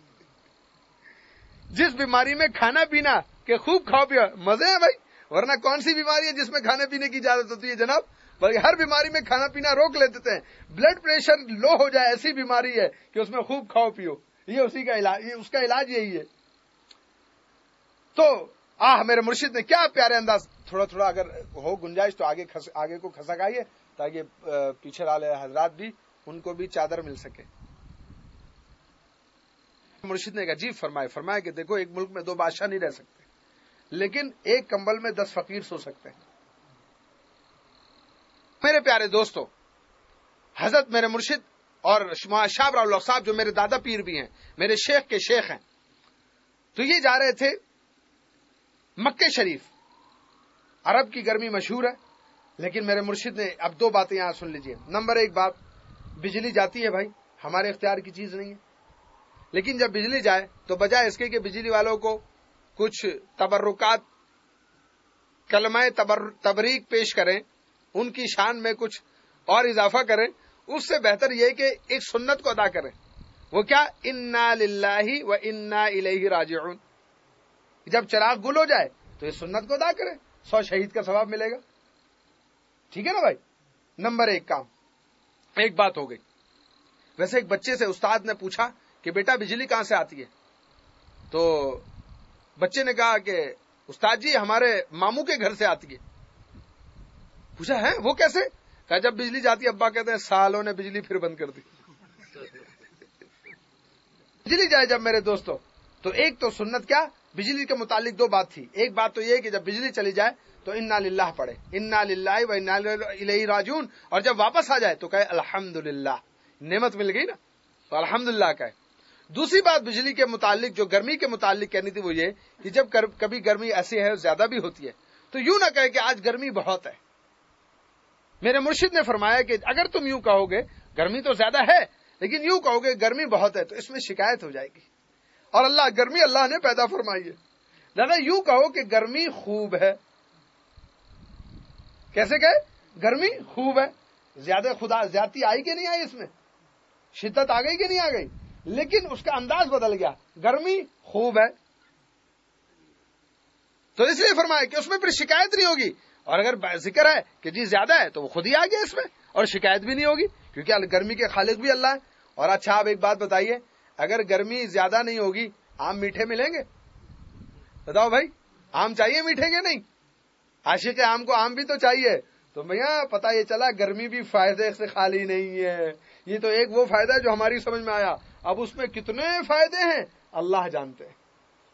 جس بیماری میں کھانا پینا کہ خوب کھاؤ پیو مزے ہیں بھائی، ورنہ کون سی بیماری ہے جس میں کھانے پینے کی اجازت ہوتی ہے جناب؟ بلکہ ہر بیماری میں کھانا پینا روک لیتے ہیں. بلڈ پریشر لو ہو جائے ایسی بیماری ہے کہ اس میں خوب کھاؤ پیو، یہ اسی کا علاج، یہ اس کا علاج یہی ہے. تو آہ میرے مرشد نے کیا پیارے انداز. تھوڑا تھوڑا اگر ہو گنجائش تو آگے خس, آگے کو کھسکائیے تاکہ پیچھے والے حضرات بھی ان کو بھی چادر مل سکے. مرشد نے کہا جی فرمائے. فرمایا کہ دیکھو ایک ملک میں دو بادشاہ نہیں رہ سکتے لیکن ایک کمبل میں دس فقیر سو سکتے ہیں. میرے پیارے دوستو، حضرت میرے مرشد اور شاہ رولق صاحب جو میرے دادا پیر بھی ہیں، میرے شیخ کے شیخ ہیں، تو یہ جا رہے تھے مکے شریف. عرب کی گرمی مشہور ہے لیکن میرے مرشد نے اب دو باتیں یہاں سن لیجئے. نمبر ایک بات، بجلی جاتی ہے بھائی، ہمارے اختیار کی چیز نہیں ہے، لیکن جب بجلی جائے تو بجائے اس کے کہ بجلی والوں کو کچھ تبرکات کلمہ تبریک پیش کریں، ان کی شان میں کچھ اور اضافہ کریں، اس سے بہتر یہ کہ ایک سنت کو ادا کریں. وہ کیا؟ انا للہ و انا الیہ راجعون. جب چراغ گل ہو جائے تو یہ سنت کو ادا کریں، سو شہید کا ثواب ملے گا. ٹھیک ہے نا بھائی؟ نمبر ایک کام. ایک بات ہو گئی. ویسے ایک بچے سے استاد نے پوچھا کہ بیٹا بجلی کہاں سے آتی ہے؟ تو بچے نے کہا کہ استاد جی ہمارے ماموں کے گھر سے آتی ہے. پوچھا ہے وہ کیسے؟ کہا جب بجلی جاتی ہے ابا کہتے ہیں سالوں نے بجلی پھر بند کر دی. بجلی جائے جب میرے دوستو تو ایک تو سنت کیا بجلی کے متعلق دو بات تھی. ایک بات تو یہ کہ جب بجلی چلی جائے تو انا للہ پڑھے، انا للہ و انا الیہ راجعون، اور جب واپس آ جائے تو کہے الحمدللہ. نعمت مل گئی نا، تو الحمدللہ کا ہے۔ دوسری بات بجلی کے متعلق جو گرمی کے متعلق کہنی تھی وہ یہ کہ جب کبھی گرمی ایسی ہے زیادہ بھی ہوتی ہے تو یوں نہ کہے کہ آج گرمی بہت ہے۔ میرے مرشد نے فرمایا کہ اگر تم یوں کہو گے گرمی تو زیادہ ہے لیکن یوں کہو گے گرمی بہت ہے تو اس میں شکایت ہو جائے گی، اور اللہ گرمی اللہ نے پیدا فرمائی ہے، لہذا یوں کہو کہ گرمی خوب ہے۔ کیسے کہے؟ گرمی خوب ہے۔ زیادہ خدا زیادتی آئی کہ نہیں آئی، اس میں شدت آ گئی کہ نہیں آ گئی، لیکن اس کا انداز بدل گیا، گرمی خوب ہے۔ تو اس لیے فرمایا کہ اس میں پھر شکایت نہیں ہوگی، اور اگر ذکر ہے کہ جی زیادہ ہے تو وہ خود ہی آ گیا اس میں، اور شکایت بھی نہیں ہوگی کیونکہ گرمی کے خالق بھی اللہ ہے۔ اور اچھا آپ ایک بات بتائیے، اگر گرمی زیادہ نہیں ہوگی آم میٹھے ملیں گے؟ بتاؤ بھائی، آم چاہیے میٹھے کے نہیں؟ عاشق آم کو آم بھی تو چاہیے۔ تو بھیا پتہ یہ چلا گرمی بھی فائدے سے خالی نہیں ہے، یہ تو ایک وہ فائدہ ہے جو ہماری سمجھ میں آیا، اب اس میں کتنے فائدے ہیں اللہ جانتے ہیں۔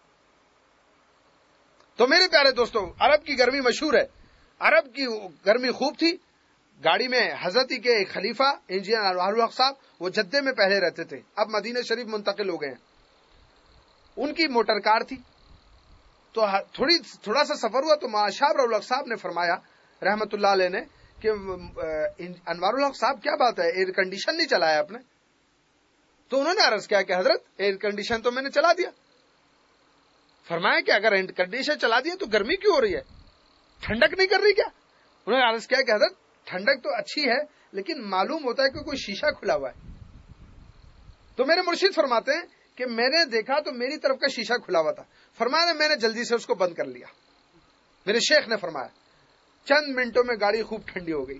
تو میرے پیارے دوستوں، عرب کی گرمی مشہور ہے، عرب کی گرمی خوب تھی۔ گاڑی میں حضرت کے ایک خلیفہ انجینئر انوار الحق صاحب، وہ جدے میں پہلے رہتے تھے، اب مدینہ شریف منتقل ہو گئے ہیں، ان کی موٹر کار تھی، تو تھوڑی تھوڑا سا سفر ہوا تو ماشاء الحق صاحب نے فرمایا رحمت اللہ علیہ نے کہ انوار الحق صاحب کیا بات ہے، ایئر کنڈیشن نہیں چلایا آپ نے؟ تو انہوں نے عرض کیا کہ حضرت ایئر کنڈیشن تو میں نے چلا دیا۔ فرمایا کہ اگر ایئر کنڈیشن چلا دیا تو گرمی کیوں ہو رہی ہے، ٹھنڈک نہیں کر رہی کیا؟ انہوں نے عرض کیا کہ حضرت ٹھنڈک تو اچھی ہے لیکن معلوم ہوتا ہے کہ کوئی شیشہ کھلا ہوا ہے۔ تو میرے مرشد فرماتے ہیں کہ میں نے دیکھا تو میری طرف کا شیشہ کھلا ہوا تھا، فرمایا میں نے جلدی سے اس کو بند کر لیا۔ میرے شیخ نے فرمایا چند منٹوں میں گاڑی خوب ٹھنڈی ہو گئی۔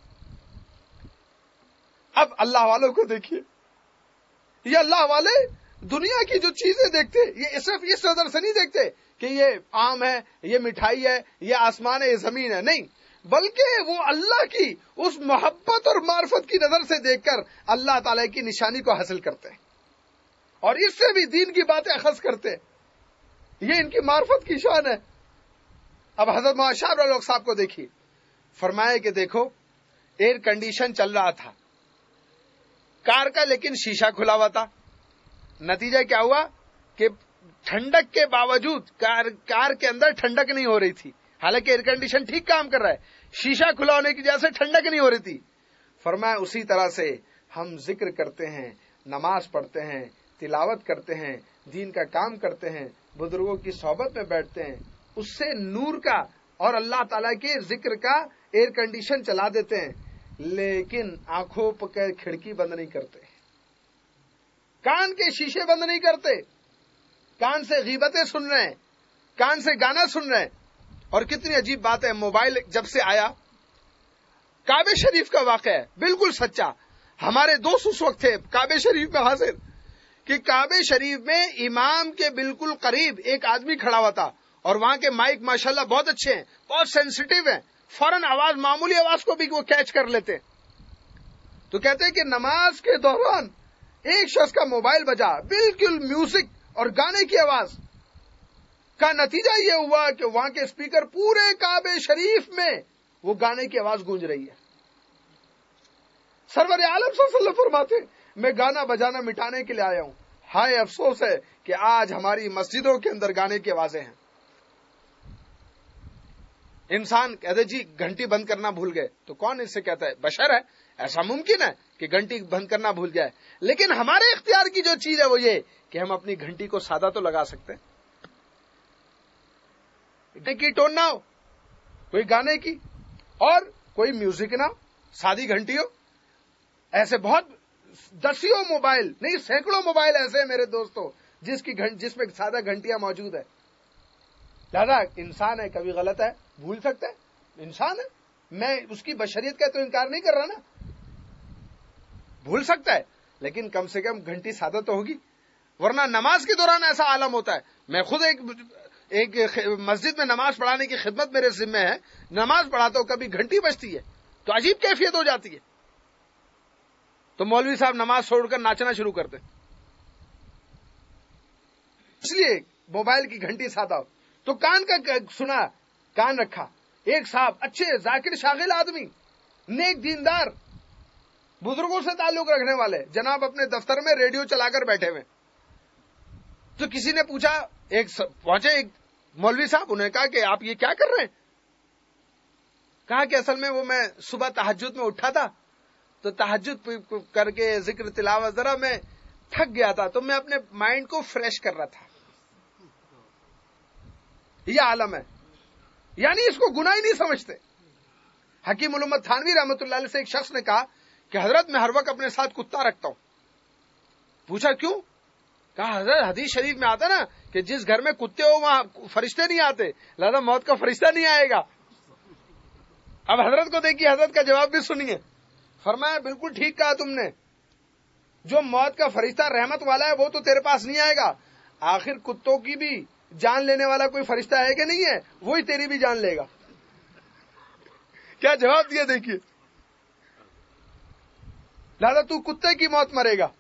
اب اللہ والوں کو دیکھیے، یہ اللہ والے دنیا کی جو چیزیں دیکھتے یہ صرف اس نظر سے نہیں دیکھتے کہ یہ آم ہے، یہ مٹھائی ہے، یہ آسمان ہے، یہ زمین ہے، نہیں، بلکہ وہ اللہ کی اس محبت اور معرفت کی نظر سے دیکھ کر اللہ تعالی کی نشانی کو حاصل کرتے ہیں، اور اس سے بھی دین کی باتیں اخذ کرتے ہیں۔ یہ ان کی معرفت کی شان ہے۔ اب حضرت معاشر لوگ صاحب کو دیکھیے، فرمایا کہ دیکھو ایئر کنڈیشن چل رہا تھا کار کا لیکن شیشہ کھلا ہوا تھا، نتیجہ کیا ہوا کہ ٹھنڈک کے باوجود کار کار کے اندر ٹھنڈک نہیں ہو رہی تھی، حالانکہ ایئر کنڈیشن ٹھیک کام کر رہا ہے، شیشہ کھلا ہونے کی وجہ سے ٹھنڈک نہیں ہو رہی تھی۔ فرمایا اسی طرح سے ہم ذکر کرتے ہیں، نماز پڑھتے ہیں، تلاوت کرتے ہیں، دین کا کام کرتے ہیں، بزرگوں کی صحبت میں بیٹھتے ہیں، اس سے نور کا اور اللہ تعالیٰ کے ذکر کا ایئر کنڈیشن چلا دیتے ہیں، لیکن آنکھوں پر کھڑکی بند نہیں کرتے، کان کے شیشے بند نہیں کرتے، کان سے غیبتیں سن رہے ہیں، کان سے گانا سن رہے ہیں۔ اور کتنی عجیب بات ہے، موبائل جب سے آیا، کعبہ شریف کا واقعہ ہے بالکل سچا، ہمارے دوست اس وقت تھے کعبہ شریف میں حاضر، کہ کعبہ شریف میں امام کے بالکل قریب ایک آدمی کھڑا ہوا تھا، اور وہاں کے مائک ماشاءاللہ بہت اچھے ہیں، بہت سینسیٹیو ہیں، فوراً آواز معمولی آواز کو بھی وہ کیچ کر لیتے۔ تو کہتے ہیں کہ نماز کے دوران ایک شخص کا موبائل بجا، بالکل میوزک اور گانے کی آواز کا نتیجہ یہ ہوا کہ وہاں کے اسپیکر پورے کعبہ شریف میں وہ گانے کی آواز گونج رہی ہے۔ سرور عالم صلی اللہ علیہ وسلم فرماتے ہیں میں گانا بجانا مٹانے کے لیے آیا ہوں، ہائے افسوس ہے کہ آج ہماری مسجدوں کے اندر گانے کی آوازیں ہیں۔ انسان کہتے جی گھنٹی بند کرنا بھول گئے، تو کون اس سے کہتا ہے؟ بشر ہے، ایسا ممکن ہے کہ گھنٹی بند کرنا بھول جائے، لیکن ہمارے اختیار کی جو چیز ہے وہ یہ کہ ہم اپنی گھنٹی کو سادہ تو لگا سکتے ہیں، کی ٹون نہ ہو، کوئی گانے کی اور کوئی میوزک نہ ہو، سادی گھنٹی ہو۔ ایسے بہت دسیوں موبائل نہیں سینکڑوں موبائل ایسے ہیں میرے دوستوں جس کی جس میں سادہ گھنٹیاں موجود ہے۔ لہذا انسان ہے، کبھی غلط ہے، بھول سکتا ہے، انسان ہے، میں اس کی بشریت کا تو انکار نہیں کر رہا نا، بھول سکتا ہے، لیکن کم سے کم گھنٹی سادہ تو ہوگی، ورنہ نماز کے دوران ایسا عالم ہوتا ہے۔ میں خود ایک ایک مسجد میں نماز پڑھانے کی خدمت میرے ذمہ ہے، نماز پڑھاتا ہوں، کبھی گھنٹی بجتی ہے تو عجیب کیفیت ہو جاتی ہے، تو مولوی صاحب نماز چھوڑ کر ناچنا شروع کرتے، اس لیے موبائل کی گھنٹی سادہ ہو تو کان کا سنا، کان رکھا۔ ایک صاحب اچھے ذاکر شاغل آدمی، نیک دیندار، بزرگوں سے تعلق رکھنے والے جناب اپنے دفتر میں ریڈیو چلا کر بیٹھے ہوئے. تو کسی نے پوچھا، ایک پہنچے ایک مولوی صاحب، انہوں نے کہا کہ آپ یہ کیا کر رہے ہیں؟ کہا کہ اصل میں وہ میں صبح تہجد میں اٹھا تھا، تو تہجد کر کے ذکر تلاوت ذرا میں تھک گیا تھا، تو میں اپنے مائنڈ کو فریش کر رہا تھا. یہ عالم ہے، یعنی اس کو گناہ ہی نہیں سمجھتے. حکیم الامت تھانوی رحمۃ اللہ علیہ سے ایک شخص نے کہا کہ حضرت میں ہر وقت اپنے ساتھ کتا رکھتا ہوں. پوچھا کیوں؟ کہا حضرت حدیث شریف میں آتا نا کہ جس گھر میں کتے ہو وہاں فرشتے نہیں آتے، لہذا موت کا فرشتہ نہیں آئے گا. اب حضرت کو دیکھیے، حضرت کا جواب بھی سنیے. فرمایا بالکل ٹھیک کہا تم نے، جو موت کا فرشتہ رحمت والا ہے وہ تو تیرے پاس نہیں آئے گا، آخر کتوں کی بھی جان لینے والا کوئی فرشتہ ہے کہ نہیں ہے، وہی تیری بھی جان لے گا. کیا جواب دیا دیکھیے. لہذا تو کتے کی موت مرے گا.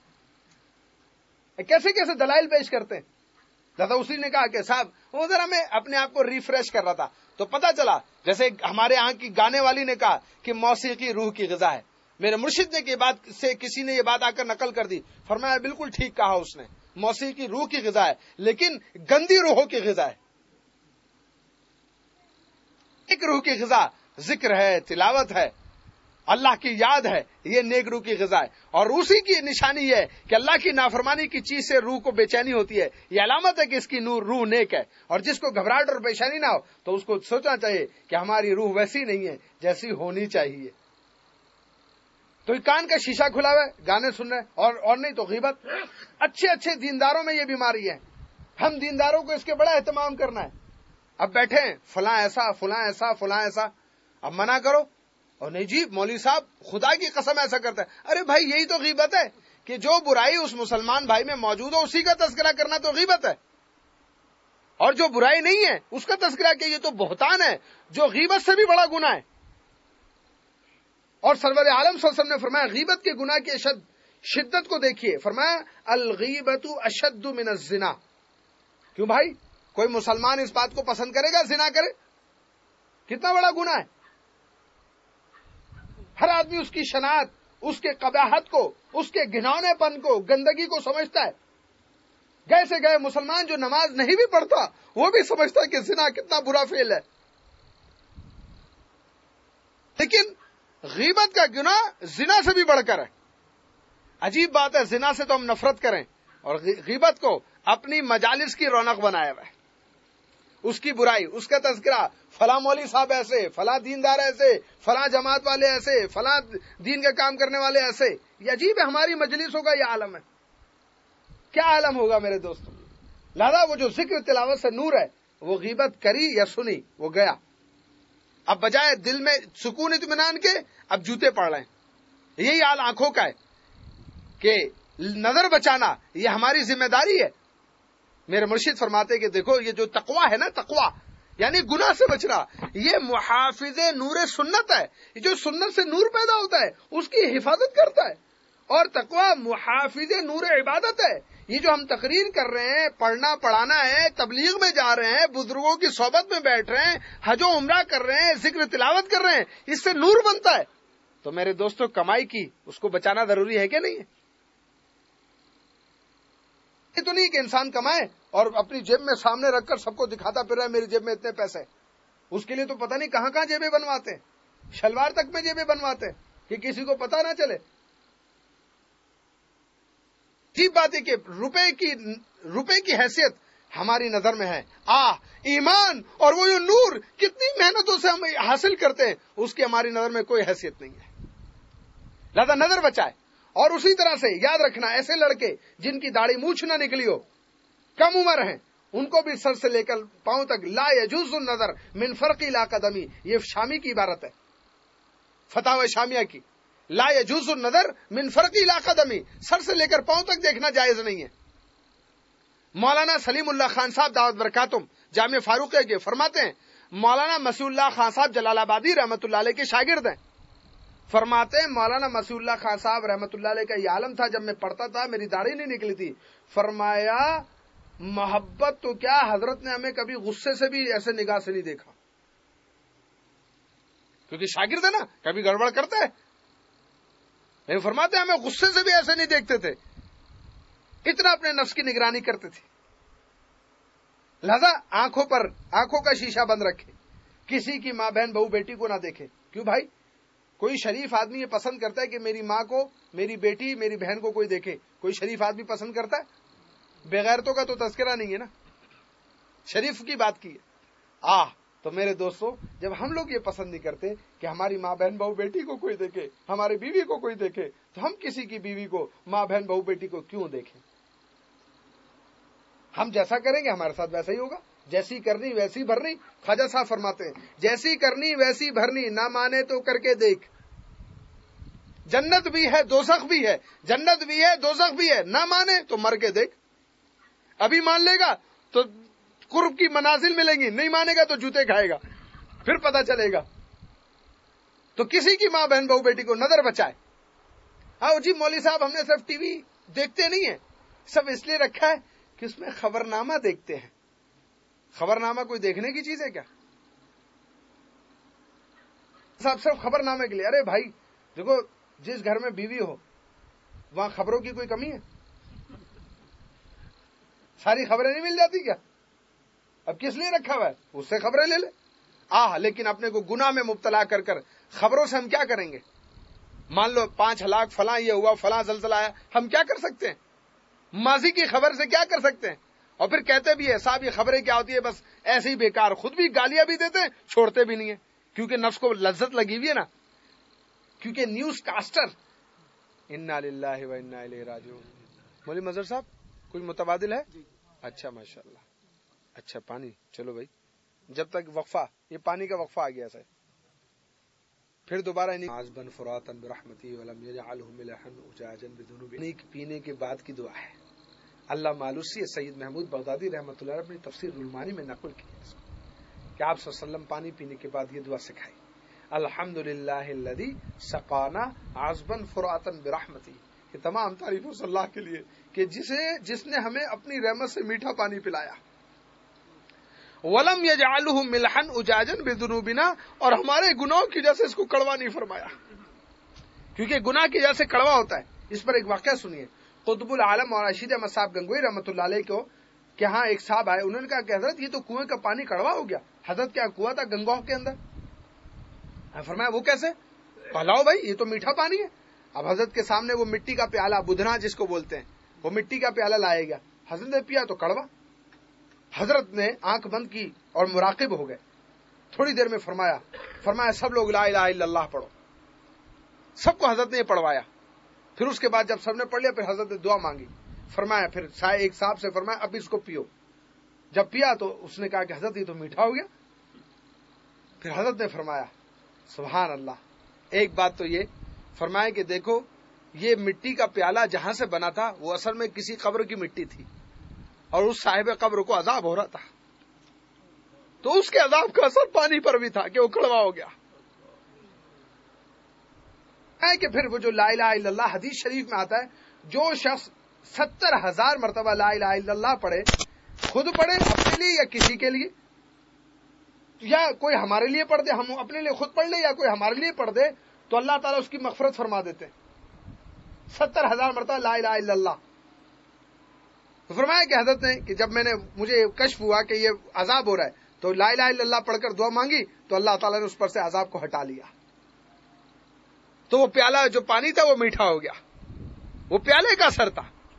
کیسے کیسے دلائل پیش کرتے ہیں. لہذا اسی نے کہا کہ صاحب وہ ذرا میں اپنے آپ کو ریفریش کر رہا تھا، تو پتا چلا جیسے ہمارے یہاں کی گانے والی نے کہا کہ موسیقی روح کی غذا ہے. میرے مرشد نے کی بات سے کسی نے یہ بات آ کر نقل کر دی. فرمایا بالکل ٹھیک کہا اس نے، موسیقی روح کی غذا ہے، لیکن گندی روحوں کی غذا ہے. ایک روح کی غذا ذکر ہے، تلاوت ہے، اللہ کی یاد ہے، یہ نیک روح کی غذا ہے. اور اسی کی نشانی یہ ہے کہ اللہ کی نافرمانی کی چیز سے روح کو بے چینی ہوتی ہے. یہ علامت ہے کہ اس کی نور روح نیک ہے. اور جس کو گھبراہٹ اور پریشانی نہ ہو تو اس کو سوچنا چاہیے کہ ہماری روح ویسی نہیں ہے جیسی ہونی چاہیے. تو کان کا شیشہ کھلا ہوا ہے، گانے سن رہے ہیں، اور اور نہیں تو غیبت. اچھے اچھے دینداروں میں یہ بیماری ہے. ہم دینداروں کو اس کے بڑا اہتمام کرنا ہے. اب بیٹھے ہیں فلاں ایسا فلاں ایسا فلاں ایسا، اب منع کرو. اور نہیں جی مولوی صاحب خدا کی قسم ایسا کرتا ہے. ارے بھائی یہی تو غیبت ہے کہ جو برائی اس مسلمان بھائی میں موجود ہو اسی کا تذکرہ کرنا تو غیبت ہے، اور جو برائی نہیں ہے اس کا تذکرہ کہ یہ تو بہتان ہے، جو غیبت سے بھی بڑا گناہ ہے. اور سرور عالم صلی اللہ علیہ وسلم نے فرمایا غیبت کے گناہ کی اشد شدت کو دیکھیے. فرمایا الغیبت اشد من الزنا. کیوں بھائی کوئی مسلمان اس بات کو پسند کرے گا زنا کرے؟ کتنا بڑا گناہ ہے. ہر آدمی اس کی شناعت، اس کے قباحت کو، اس کے گھناؤنے پن کو، گندگی کو سمجھتا ہے. گئے سے گئے مسلمان جو نماز نہیں بھی پڑھتا وہ بھی سمجھتا ہے کہ زنا کتنا برا فعل ہے. لیکن غیبت کا گناہ زنا سے بھی بڑھ کر ہے. عجیب بات ہے، زنا سے تو ہم نفرت کریں اور غیبت کو اپنی مجالس کی رونق بنایا ہوا ہے. اس کی برائی، اس کا تذکرہ، فلاں مولوی صاحب ایسے، فلاں دیندار ایسے، فلاں جماعت والے ایسے، فلاں دین کا کام کرنے والے ایسے. یہ عجیب ہے، ہماری مجلسوں کا یہ عالم ہے. کیا عالم ہوگا میرے دوستوں. لہذا وہ جو ذکر تلاوت سے نور ہے، وہ غیبت کری یا سنی وہ گیا. اب بجائے دل میں سکون اطمینان کے اب جوتے پڑ رہے ہیں. یہی حال آنکھوں کا ہے کہ نظر بچانا یہ ہماری ذمہ داری ہے. میرے مرشد فرماتے کہ دیکھو یہ جو تقویٰ ہے نا، تقویٰ یعنی گناہ سے بچنا، یہ محافظ نور سنت ہے. یہ جو سنت سے نور پیدا ہوتا ہے اس کی حفاظت کرتا ہے. اور تقویٰ محافظ نور عبادت ہے. یہ جو ہم تقریر کر رہے ہیں، پڑھنا پڑھانا ہے، تبلیغ میں جا رہے ہیں، بزرگوں کی صحبت میں بیٹھ رہے ہیں، حج و عمرہ کر رہے ہیں، ذکر تلاوت کر رہے ہیں، اس سے نور بنتا ہے. تو میرے دوستوں کمائی کی اس کو بچانا ضروری ہے کہ نہیں ہے؟ یہ تو نہیں کہ انسان کمائے اور اپنی جیب میں سامنے رکھ کر سب کو دکھاتا پھر رہا ہے میری جیب میں اتنے پیسے. اس کے لیے تو پتہ نہیں کہاں کہاں جیبیں بنواتے ہیں، شلوار تک میں جیبیں بنواتے ہیں کہ کسی کو پتہ نہ چلے. عجیب بات ہے کہ روپے کی روپے کی حیثیت ہماری نظر میں ہے. آ ایمان اور وہ جو نور کتنی محنتوں سے ہم حاصل کرتے ہیں اس کی ہماری نظر میں کوئی حیثیت نہیں ہے. لہذا نظر بچائے. اور اسی طرح سے یاد رکھنا ایسے لڑکے جن کی داڑھی مونچھ نہ نکلی ہو، کم عمر ہیں، ان کو بھی سر سے لے کر پاؤں تک لا یجوز النظر من فرقی لا قدمی. یہ شامی کی عبارت ہے، فتاوی شامیہ کی. لا یجوز النظر من فرقی لا قدمی، سر سے لے کر پاؤں تک دیکھنا جائز نہیں ہے. مولانا سلیم اللہ خان صاحب دعوت برکاتم جامع فاروقیہ کے فرماتے ہیں، مولانا مسیح اللہ خان صاحب جلال آبادی رحمۃ اللہ علیہ کے شاگرد ہیں. فرماتے ہیں مولانا مسیح اللہ خان صاحب رحمۃ اللہ علیہ کا یہ عالم تھا، جب میں پڑھتا تھا میری داڑھی نہیں نکلی تھی. فرمایا محبت تو کیا، حضرت نے ہمیں کبھی غصے سے بھی ایسے نگاہ سے نہیں دیکھا، کیونکہ شاگرد ہے نا، کبھی گڑبڑ کرتا ہے. لیکن فرماتے ہیں ہمیں غصے سے بھی ایسے نہیں دیکھتے تھے، اتنا اپنے نفس کی نگرانی کرتے تھے. لہذا آنکھوں پر آنکھوں کا شیشہ بند رکھے، کسی کی ماں بہن بہو بیٹی کو نہ دیکھے. کیوں بھائی؟ کوئی شریف آدمی یہ پسند کرتا ہے کہ میری ماں کو، میری بیٹی، میری بہن کو کوئی دیکھے؟ کوئی شریف آدمی پسند کرتا ہے؟ بغیرتوں کا تو تذکرہ نہیں ہے نا، شریف کی بات کی ہے. آہ تو میرے دوستو، جب ہم لوگ یہ پسند نہیں کرتے کہ ہماری ماں بہن بہو بیٹی کو کوئی دیکھے، ہماری بیوی کو کوئی دیکھے، تو ہم کسی کی بیوی کو، ماں بہن بہو بیٹی کو کیوں دیکھیں؟ ہم جیسا کریں گے ہمارے ساتھ ویسا ہی ہوگا. جیسی کرنی ویسی بھرنی. خواجہ صاحب فرماتے ہیں جیسی کرنی ویسی بھرنی، نہ مانے تو کر کے دیکھ. جنت بھی ہے دوزخ بھی ہے، جنت بھی ہے دوزخ بھی ہے، نہ مانے تو مر کے دیکھ. ابھی مان لے گا تو قرب کی منازل ملیں گی، نہیں مانے گا تو جوتے کھائے گا، پھر پتا چلے گا. تو کسی کی ماں بہن بہو بیٹی کو نظر بچائے. ہاں جی مولوی صاحب، ہم نے صرف ٹی وی دیکھتے نہیں ہیں، سب اس لیے رکھا ہے کہ اس میں خبرنامہ دیکھتے ہیں. خبرنامہ کوئی دیکھنے کی چیز ہے کیا؟ صاحب صرف خبرنامے کے لیے. ارے بھائی دیکھو، جس گھر میں بیوی ہو وہاں خبروں کی کوئی کمی ہے؟ ساری خبریں نہیں مل جاتی کیا؟ اب کس لیے رکھا ہوا ہے؟ اس سے خبریں لے لے. آہ لیکن اپنے کو گناہ میں مبتلا کر کر خبروں سے ہم کیا کریں گے؟ مان لو پانچ ہلاک فلاں یہ ہوا، فلاں زلزلہ آیا، ہم کیا کر سکتے ہیں؟ ماضی کی خبر سے کیا کر سکتے ہیں؟ اور پھر کہتے بھی ہے صاحب یہ خبریں کیا ہوتی ہے، بس ایسے ہی بیکار. خود بھی گالیاں بھی دیتے ہیں، چھوڑتے بھی نہیں ہیں، کیونکہ نفس کو لذت لگی ہوئی ہے نا. کیونکہ نیوز کاسٹر، انا للہ و انا الیہ راجعون. مولوی مظہر صاحب کچھ متبادل ہے؟ اچھا ماشاء اللہ. اچھا پانی، چلو بھائی جب تک وقفہ، یہ پانی کا وقفہ آ گیا سر، پھر دوبارہ عذبا فراتا برحمتی ولم یجعلہ ملحا اجاجا بذنوبی. پینے کے بعد کی دعا ہے. اللہ مالوسی سید محمود بغدادی رحمۃ اللہ علیہ اپنی تفسیر المعانی میں نقل کیا کہ آپ صلی اللہ علیہ وسلم پانی پینے کے بعد یہ دعا سکھائی: الحمدللہ الذی سقانا عذبا فراتا برحمتی. یہ تمام تعریف اس اللہ کے لیے کہ جسے جس نے ہمیں اپنی رحمت سے میٹھا پانی پلایا. ولم یجعلہ ملحا اجاجا بذنوبنا، اور ہمارے گناہوں کی وجہ سے اس کو کڑوا نہیں فرمایا، کیونکہ گناہ کی وجہ سے کڑوا ہوتا ہے. اس پر ایک واقعہ سنیے. قطب العالم اور رشید احمد صاحب گنگوئی رحمۃ اللہ علیہ کو کہ ہاں ایک صاحب آئے، انہوں نے کہا کہ حضرت یہ تو کنویں کا پانی کڑوا ہو گیا. حضرت کیا کنواں تھا گنگوہ کے اندر؟ فرمایا وہ کیسے؟ پلاؤ بھائی یہ تو میٹھا پانی ہے. اب حضرت کے سامنے وہ مٹی کا پیالہ، بدھنا جس کو بولتے ہیں، وہ مٹی کا پیالہ لائے گیا. حضرت نے پیا تو کڑوا. حضرت نے آنکھ بند کی اور مراقب ہو گئے. تھوڑی دیر میں فرمایا فرمایا سب لوگ لا الہ الا اللہ پڑھو. سب کو حضرت نے یہ پڑھوایا. پھر اس کے بعد جب سب نے پڑھ لیا پھر حضرت نے دعا مانگی. فرمایا پھر ایک صاحب سے فرمایا اب اس کو پیو. جب پیا تو اس نے کہا کہ حضرت یہ تو میٹھا ہو گیا. پھر حضرت نے فرمایا سبحان اللہ. ایک بات تو یہ فرمایا کہ دیکھو یہ مٹی کا پیالہ جہاں سے بنا تھا وہ اصل میں کسی قبر کی مٹی تھی، اور اس صاحب قبر کو عذاب ہو رہا تھا، تو اس کے عذاب کا اثر پانی پر بھی تھا کہ وہ کڑوا ہو گیا. ہے کہ پھر وہ جو لا الہ الا اللہ حدیث شریف میں آتا ہے، جو شخص ستر ہزار مرتبہ لا الہ الا اللہ پڑھے، خود پڑھے اپنے لیے یا کسی کے لیے، یا کوئی ہمارے لیے پڑھ دے، ہم اپنے لیے خود پڑھ لیں یا کوئی ہمارے لیے پڑھ دے، تو اللہ تعالیٰ اس کی مغفرت فرما دیتے ہیں. ستر ہزار مرتبہ لا الہ الا اللہ. تو فرمایا کہ حضرت نے کہ جب میں نے مجھے کشف ہوا کہ یہ عذاب ہو رہا ہے تو لا الہ الا اللہ پڑھ کر دعا مانگی تو اللہ تعالیٰ نے اس پر سے عذاب کو ہٹا لیا. تو وہ پیالہ جو پانی تھا وہ میٹھا ہو گیا. وہ پیالے کا اثر تھا.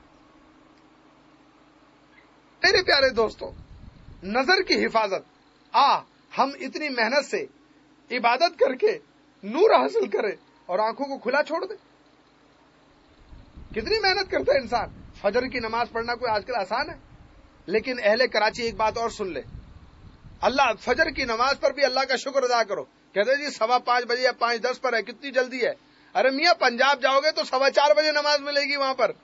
میرے پیارے دوستو، نظر کی حفاظت. آ ہم اتنی محنت سے عبادت کر کے نور حاصل کریں اور آنکھوں کو کھلا چھوڑ دیں. کتنی محنت کرتا ہے انسان. فجر کی نماز پڑھنا کوئی آج کل آسان ہے؟ لیکن اہل کراچی ایک بات اور سن لے، اللہ فجر کی نماز پر بھی اللہ کا شکر ادا کرو. کہتے جی سوا پانچ بجے یا پانچ دس پر ہے، کتنی جلدی ہے. ارے میاں پنجاب جاؤ گے تو سوا چار بجے نماز ملے گی وہاں پر.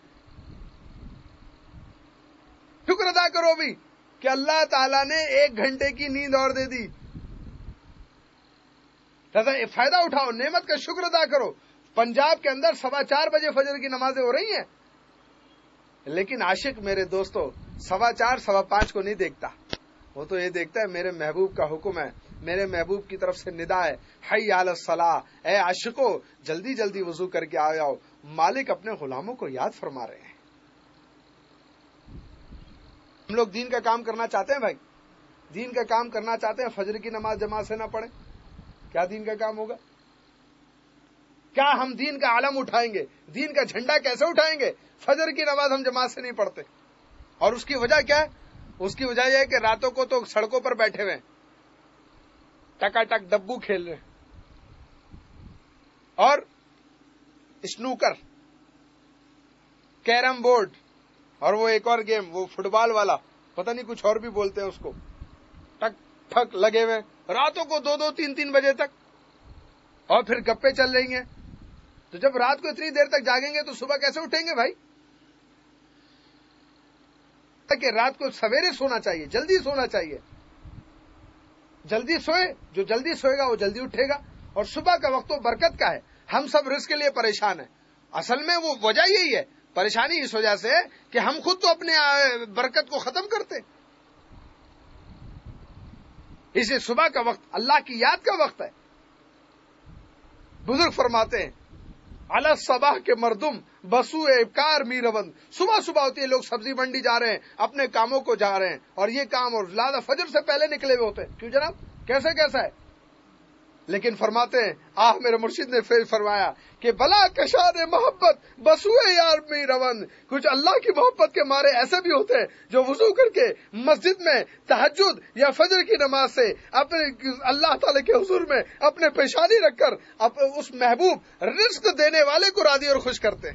شکر ادا کرو بھی کہ اللہ تعالیٰ نے ایک گھنٹے کی نیند اور دے دی. فائدہ اٹھاؤ، نعمت کا شکر ادا کرو. پنجاب کے اندر سوا چار بجے فجر کی نمازیں ہو رہی ہیں، لیکن عاشق میرے دوستو سوا چار سوا پانچ کو نہیں دیکھتا. وہ تو یہ دیکھتا ہے میرے محبوب کا حکم ہے، میرے محبوب کی طرف سے ندا ہے، حی علی الصلاح، اے عاشقو جلدی جلدی وضو کر کے آ جاؤ، مالک اپنے غلاموں کو یاد فرما رہے ہیں. ہم لوگ دین کا کام کرنا چاہتے ہیں بھائی, دین کا کام کرنا چاہتے ہیں, فجر کی نماز جماعت سے نہ پڑھیں, کیا دین کا کام ہوگا؟ کیا ہم دین کا علم اٹھائیں گے, دین کا جھنڈا کیسے اٹھائیں گے؟ فجر کی نماز ہم جماعت سے نہیں پڑھتے. اور اس کی وجہ کیا ہے؟ اس کی وجہ یہ ہے کہ راتوں کو تو سڑکوں پر بیٹھے ہوئے ہیں, ٹکا ٹک ڈبو کھیل رہے ہیں, اور اسنوکر, کیرم بورڈ, اور وہ ایک اور گیم وہ فٹ بال والا, پتہ نہیں کچھ اور بھی بولتے ہیں اس کو, ٹک ٹھک لگے ہوئے راتوں کو دو دو تین تین بجے تک, اور پھر گپے چل رہی ہیں. تو جب رات کو اتنی دیر تک جاگیں گے تو صبح کیسے اٹھیں گے بھائی؟ کہ رات کو سویرے سونا چاہیے, جلدی سونا چاہیے. جلدی سوئے, جو جلدی سوئے گا وہ جلدی اٹھے گا. اور صبح کا وقت تو برکت کا ہے. ہم سب رزق کے لیے پریشان ہیں. اصل میں وہ وجہ یہی ہے, پریشانی اس وجہ سے کہ ہم خود تو اپنے برکت کو ختم کرتے. اسے صبح کا وقت اللہ کی یاد کا وقت ہے. بزرگ فرماتے ہیں علی الصباح کے مردم بسو ابکار میرون. صبح صبح ہوتی ہے, لوگ سبزی منڈی جا رہے ہیں, اپنے کاموں کو جا رہے ہیں, اور یہ کام اور زیادہ فجر سے پہلے نکلے ہوئے ہوتے ہیں. کیوں جناب, کیسے کیسا ہے؟ لیکن فرماتے ہیں, آہ میرے مرشد نے پھر فرمایا کہ بلا کشاد محبت بسوئے یار می رون. کچھ اللہ کی محبت کے مارے ایسے بھی ہوتے ہیں جو وضو کر کے مسجد میں تہجد یا فجر کی نماز سے اپنے اللہ تعالی کے حضور میں اپنے پیشانی رکھ کر اس محبوب رزق دینے والے کو راضی اور خوش کرتے ہیں.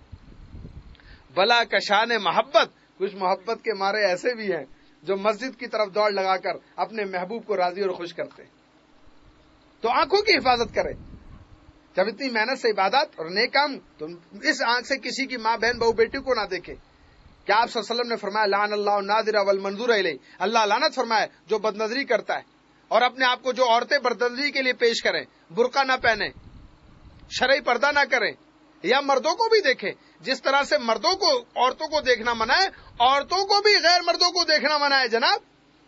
بلا کشان محبت, کچھ محبت کے مارے ایسے بھی ہیں جو مسجد کی طرف دوڑ لگا کر اپنے محبوب کو راضی اور خوش کرتے ہیں. تو آنکھوں کی حفاظت کرے. جب اتنی محنت سے عبادت اور نیک کام, تو اس آنکھ سے کسی کی ماں بہن بہو بیٹی کو نہ دیکھے. کیا آپ صلی اللہ علیہ وسلم نے فرمایا لعن اللہ الناظر والمنظور الیہ, اللہ لعنت فرمائے جو بد نظری کرتا ہے اور اپنے آپ کو جو عورتیں بد نظری کے لیے پیش کریں, برقع نہ پہنیں, شرعی پردہ نہ کریں, یا مردوں کو بھی دیکھیں. جس طرح سے مردوں کو عورتوں کو دیکھنا منع ہے, عورتوں کو بھی غیر مردوں کو دیکھنا منع ہے. جناب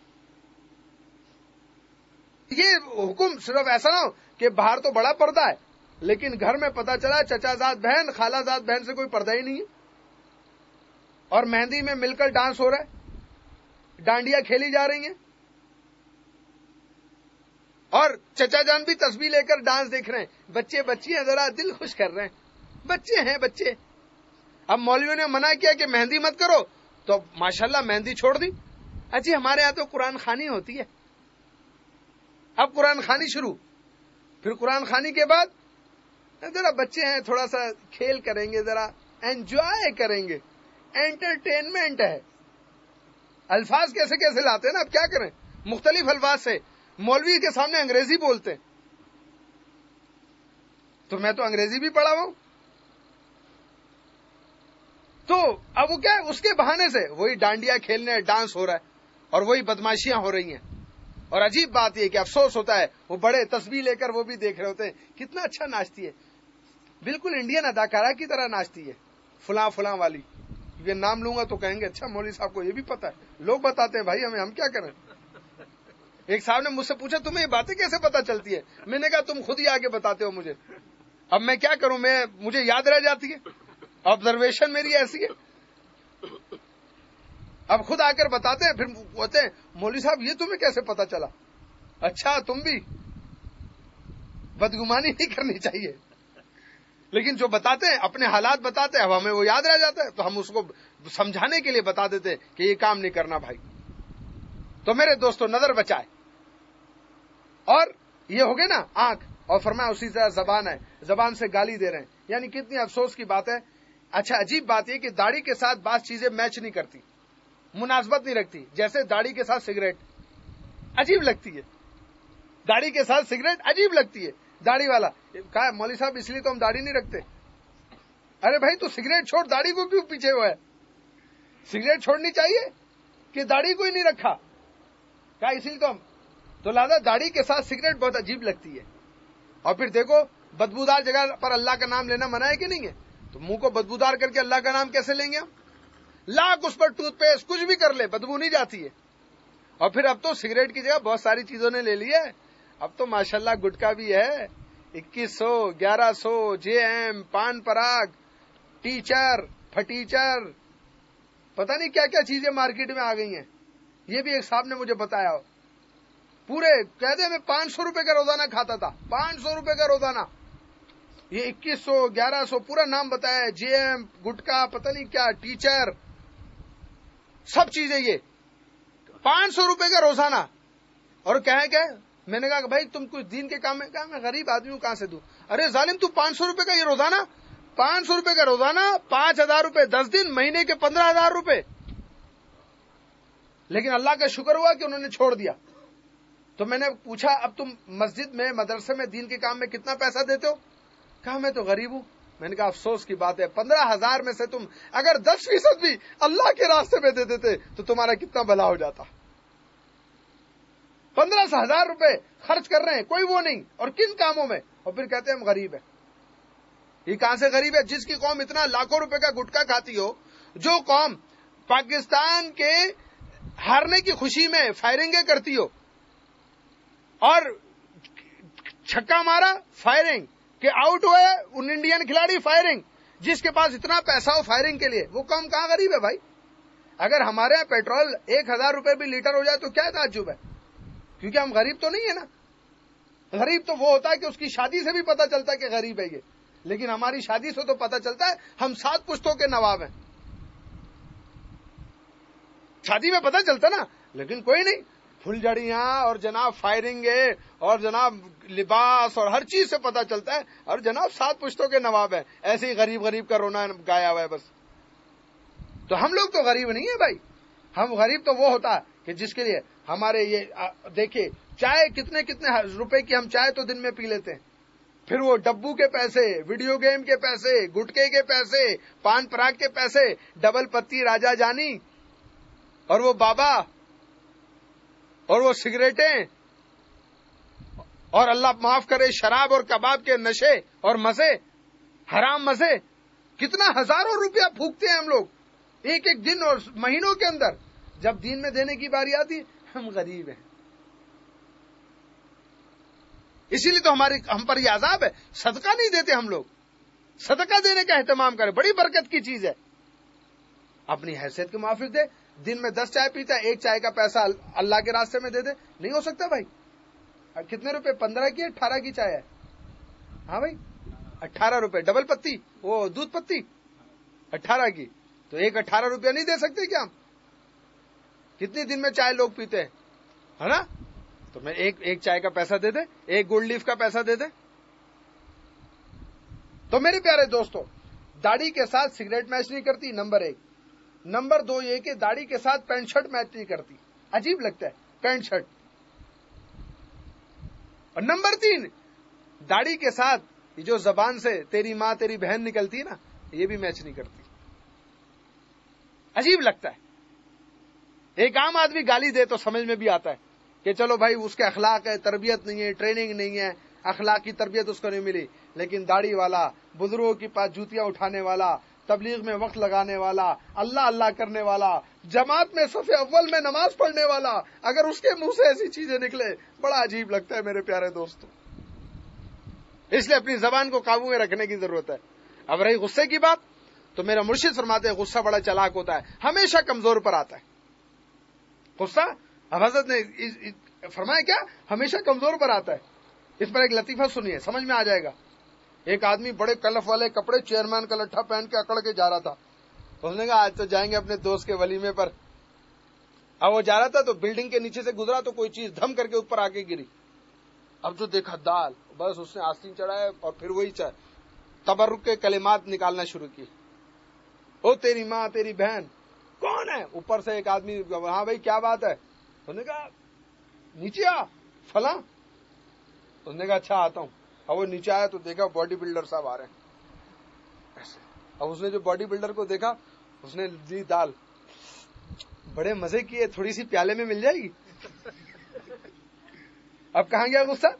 یہ حکم صرف ایسا نہ ہو کہ باہر تو بڑا پردہ ہے لیکن گھر میں پتہ چلا چچا زاد بہن خالہ زاد بہن سے کوئی پردہ ہی نہیں ہے, اور مہندی میں مل کر ڈانس ہو رہا ہے, ڈانڈیاں کھیلی جا رہی ہیں, اور چچا جان بھی تسبیح لے کر ڈانس دیکھ رہے ہیں. بچے بچیاں ذرا دل خوش کر رہے ہیں, بچے ہیں بچے. اب مولویوں نے منع کیا کہ مہندی مت کرو, تو ماشاءاللہ مہندی چھوڑ دی. اچھی ہمارے یہاں تو قرآن خوانی ہوتی ہے, اب قرآن خوانی شروع, پھر قرآن خوانی کے بعد ذرا بچے ہیں تھوڑا سا کھیل کریں گے, ذرا انجوائے کریں گے, انٹرٹینمنٹ ہے. الفاظ کیسے کیسے لاتے ہیں نا, اب کیا کریں, مختلف الفاظ سے. مولوی کے سامنے انگریزی بولتے ہیں, تو میں تو انگریزی بھی پڑھا ہوں, تو اب وہ کیا ہے, اس کے بہانے سے وہی ڈانڈیا کھیلنے ڈانس ہو رہا ہے اور وہی بدماشیاں ہو رہی ہیں. اور عجیب بات یہ کہ افسوس ہوتا ہے وہ بڑے تسبیح لے کر وہ بھی دیکھ رہے ہوتے ہیں, کتنا اچھا ناچتی ہے, بالکل انڈین اداکارہ کی طرح ناچتی ہے, فلاں فلاں والی. یہ نام لوں گا تو کہیں گے اچھا مولوی صاحب کو یہ بھی پتا ہے. لوگ بتاتے ہیں بھائی ہمیں, ہم کیا کریں. ایک صاحب نے مجھ سے پوچھا تمہیں یہ باتیں کیسے پتا چلتی ہے؟ میں نے کہا تم خود ہی آگے بتاتے ہو مجھے, اب میں کیا کروں, میں مجھے یاد رہ جاتی ہے, آبزرویشن میری ایسی ہے. اب خود آ کر بتاتے ہیں, پھر بولتے ہیں مولوی صاحب یہ تمہیں کیسے پتا چلا. اچھا تم بھی, بدگمانی نہیں کرنی چاہیے, لیکن جو بتاتے ہیں اپنے حالات بتاتے ہیں, اب ہمیں وہ یاد رہ جاتا ہے تو ہم اس کو سمجھانے کے لیے بتا دیتے ہیں کہ یہ کام نہیں کرنا بھائی. تو میرے دوستو نظر بچائے, اور یہ ہو گئے نا آنکھ, اور فرمایا اسی طرح زبان ہے, زبان سے گالی دے رہے ہیں, یعنی کتنی افسوس کی بات ہے. اچھا عجیب بات یہ کہ داڑھی کے ساتھ بعض چیزیں میچ نہیں کرتی, مناسبت نہیں رکھتی, جیسے داڑھی کے ساتھ سگریٹ عجیب لگتی ہے, داڑھی کے ساتھ سگریٹ عجیب لگتی ہے. داڑھی والا کہا مولوی صاحب اس لیے تو ہم داڑھی نہیں رکھتے. ارے بھائی تو سگریٹ چھوڑ, داڑھی کو کیوں پیچھے ہوا ہے؟ سگریٹ چھوڑنی چاہیے کہ داڑھی کو ہی نہیں رکھا, کہا اسی لیے تو ہم, تو لہٰذا داڑھی کے ساتھ سگریٹ بہت عجیب لگتی ہے. اور پھر دیکھو بدبودار جگہ پر اللہ کا نام لینا منع ہے کہ نہیں ہے, تو منہ کو بدبودار کر کے اللہ کا نام کیسے لیں گے ہم؟ لاکھ اس پر ٹوتھ پیسٹ کچھ بھی کر لے بدبو نہیں جاتی ہے. اور پھر اب تو سگریٹ کی جگہ بہت ساری چیزوں نے لے لی ہے, اب تو ماشاءاللہ گٹکا بھی ہے, इक्कीस सौ, ग्यारह सौ, जे एम, पान पराग, टीचर, फटीचर, पता नहीं क्या क्या चीजें मार्केट में आ गई हैं। ये भी एक साहब ने मुझे बताया। पूरे कहते मैं पांच सौ रुपए का रोजाना खाता था, पांच सौ रुपए का रोजाना। ये इक्कीस सौ, ग्यारह सौ पूरा नाम बताया, जे एम, गुटका, पता नहीं क्या, टीचर, सब चीजें ये पांच सौ रुपए का रोजाना। और कहे क्या, मैंने कहा भाई तुम कुछ दिन के काम में, कहा मैं गरीब आदमी हूं कहां से दूं। अरे जालिम तू पांच सौ रुपए का ये रोजाना, पांच सौ रुपए का रोजाना, पांच हजार रुपए दस दिन, महीने के पंद्रह हजार रुपए। लेकिन अल्लाह का शुक्र हुआ कि उन्होंने छोड़ दिया। तो मैंने पूछा अब तुम मस्जिद में, मदरसे में, दीन के काम में कितना पैसा देते हो? कहा मैं तो गरीब हूं। मैंने कहा अफसोस की बात है, पंद्रह हजार में से तुम अगर दस फीसद भी अल्लाह के रास्ते में दे देते तो तुम्हारा कितना भला हो जाता। पंद्रह हजार रुपए खर्च कर रहे हैं, कोई वो नहीं, और किन कामों में, और फिर कहते हैं हम गरीब है। ये कहां से गरीब है? जिसकी कौम इतना लाखों रुपए का गुटखा खाती हो, जो कौम पाकिस्तान के हारने की खुशी में फायरिंगें करती हो, और छक्का मारा फायरिंग के आउट हुए उन इंडियन खिलाड़ी फायरिंग, जिसके पास इतना पैसा हो फायरिंग के लिए, वो कौम कहां गरीब है भाई? अगर हमारे यहाँ पेट्रोल एक हजार रुपए भी लीटर हो जाए तो क्या ताज्जुब है, क्योंकि हम गरीब तो नहीं है ना। गरीब तो वो होता है कि उसकी शादी से भी पता चलता है कि गरीब है ये, लेकिन हमारी शादी से तो पता चलता है हम सात पुश्तों के नवाब हैं। शादी में पता चलता ना, लेकिन कोई नहीं, फुलझड़ियां और जनाब फायरिंगे और जनाब लिबास और हर चीज से पता चलता है, और जनाब सात पुश्तों के नवाब है। ऐसे ही गरीब गरीब का रोना गाया हुआ है बस। तो हम लोग तो गरीब नहीं है भाई। हम गरीब तो वो होता है कि जिसके लिए हमारे ये देखिए, चाय कितने कितने रुपए की हम चाय तो दिन में पी लेते हैं, फिर वो डब्बू के पैसे, वीडियो गेम के पैसे, गुटके के पैसे, पान पराग के पैसे, डबल पत्ती राजा जानी, और वो बाबा, और वो सिगरेटें, और अल्लाह माफ करे शराब और कबाब के नशे और मजे, हराम मजे, कितना हजारों रुपया फूकते हैं हम लोग एक एक दिन और महीनों के अंदर। जब दीन में देने की बारी आती, हम गरीब हैं। इसीलिए तो हमारी हम पर यह अजाब है, सदका नहीं देते हम लोग। सदका देने का एहतमाम करें, बड़ी बरकत की चीज है। अपनी हैसियत के मुआफिक दे। दिन में दस चाय पीता है, एक चाय का पैसा अल्लाह के रास्ते में दे दे, नहीं हो सकता भाई। कितने रुपए? पंद्रह की अठारह की चाय है? हाँ भाई, अठारह रुपए डबल पत्ती, वो दूध पत्ती अठारह की, तो एक अठारह रुपया नहीं दे सकते क्या हम? कितने दिन में चाय लोग पीते हैं, है ना? तो मैं एक एक चाय का पैसा दे दे, एक गोल्ड लीफ का पैसा दे दे। तो मेरे प्यारे दोस्तों, दाढ़ी के साथ सिगरेट मैच नहीं करती, नंबर एक। नंबर दो ये कि दाढ़ी के साथ पैंट शर्ट मैच नहीं करती, अजीब लगता है पैंट शर्ट। और नंबर तीन, दाढ़ी के साथ ये जो जबान से तेरी माँ तेरी बहन निकलती है ना, ये भी मैच नहीं करती, अजीब लगता है। एक आम आदमी गाली दे तो समझ में भी आता है कि चलो भाई उसके अखलाक है, तरबियत नहीं है, ट्रेनिंग नहीं है, अखलाक की तरबियत उसको नहीं मिली। लेकिन दाढ़ी वाला, बुजुर्गों के पास जूतियां उठाने वाला, तबलीग में वक्त लगाने वाला, अल्लाह अल्लाह करने वाला, जमात में सफ़े अव्वल में नमाज पढ़ने वाला, अगर उसके मुंह से ऐसी चीजें निकले, बड़ा अजीब लगता है मेरे प्यारे दोस्तों। इसलिए अपनी जबान को काबू में रखने की जरूरत है। अब रही गुस्से की बात, तो मेरा मुर्शिद फरमाते हैं गुस्सा बड़ा चालाक होता है, हमेशा कमजोर पर आता है गुस्सा। अब हजरत ने फरमाया क्या? हमेशा कमजोर पर आता है। इस पर एक लतीफा सुनिए, समझ में आ जाएगा। एक आदमी बड़े कलफ वाले कपड़े, चेयरमैन का लट्ठा पहन के अकड़ के जा रहा था। उसने कहा आज तो जाएंगे अपने दोस्त के वलीमे पर। अब वो जा रहा था तो बिल्डिंग के नीचे से गुजरा तो कोई चीज धम करके ऊपर आके गिरी। अब जो देखा दाल, बस उसने आस्तीन चढ़ाया और फिर वही तबर्रुक के कलिमात निकालना शुरू किए। ओ तेरी माँ तेरी बहन, कौन है? ऊपर से एक आदमी, हाँ भाई क्या बात है? उसने कहा नीचे आ फला। उसने कहा अच्छा आता हूं। अब वो नीचे आया तो देखा बॉडी बिल्डर साहब आ रहे हैं ऐसे। अब उसने जो बॉडी बिल्डर को देखा, उसने दी दाल, बड़े मजे किए, थोड़ी सी प्याले में मिल जाएगी। अब कहां गया गुस्सा?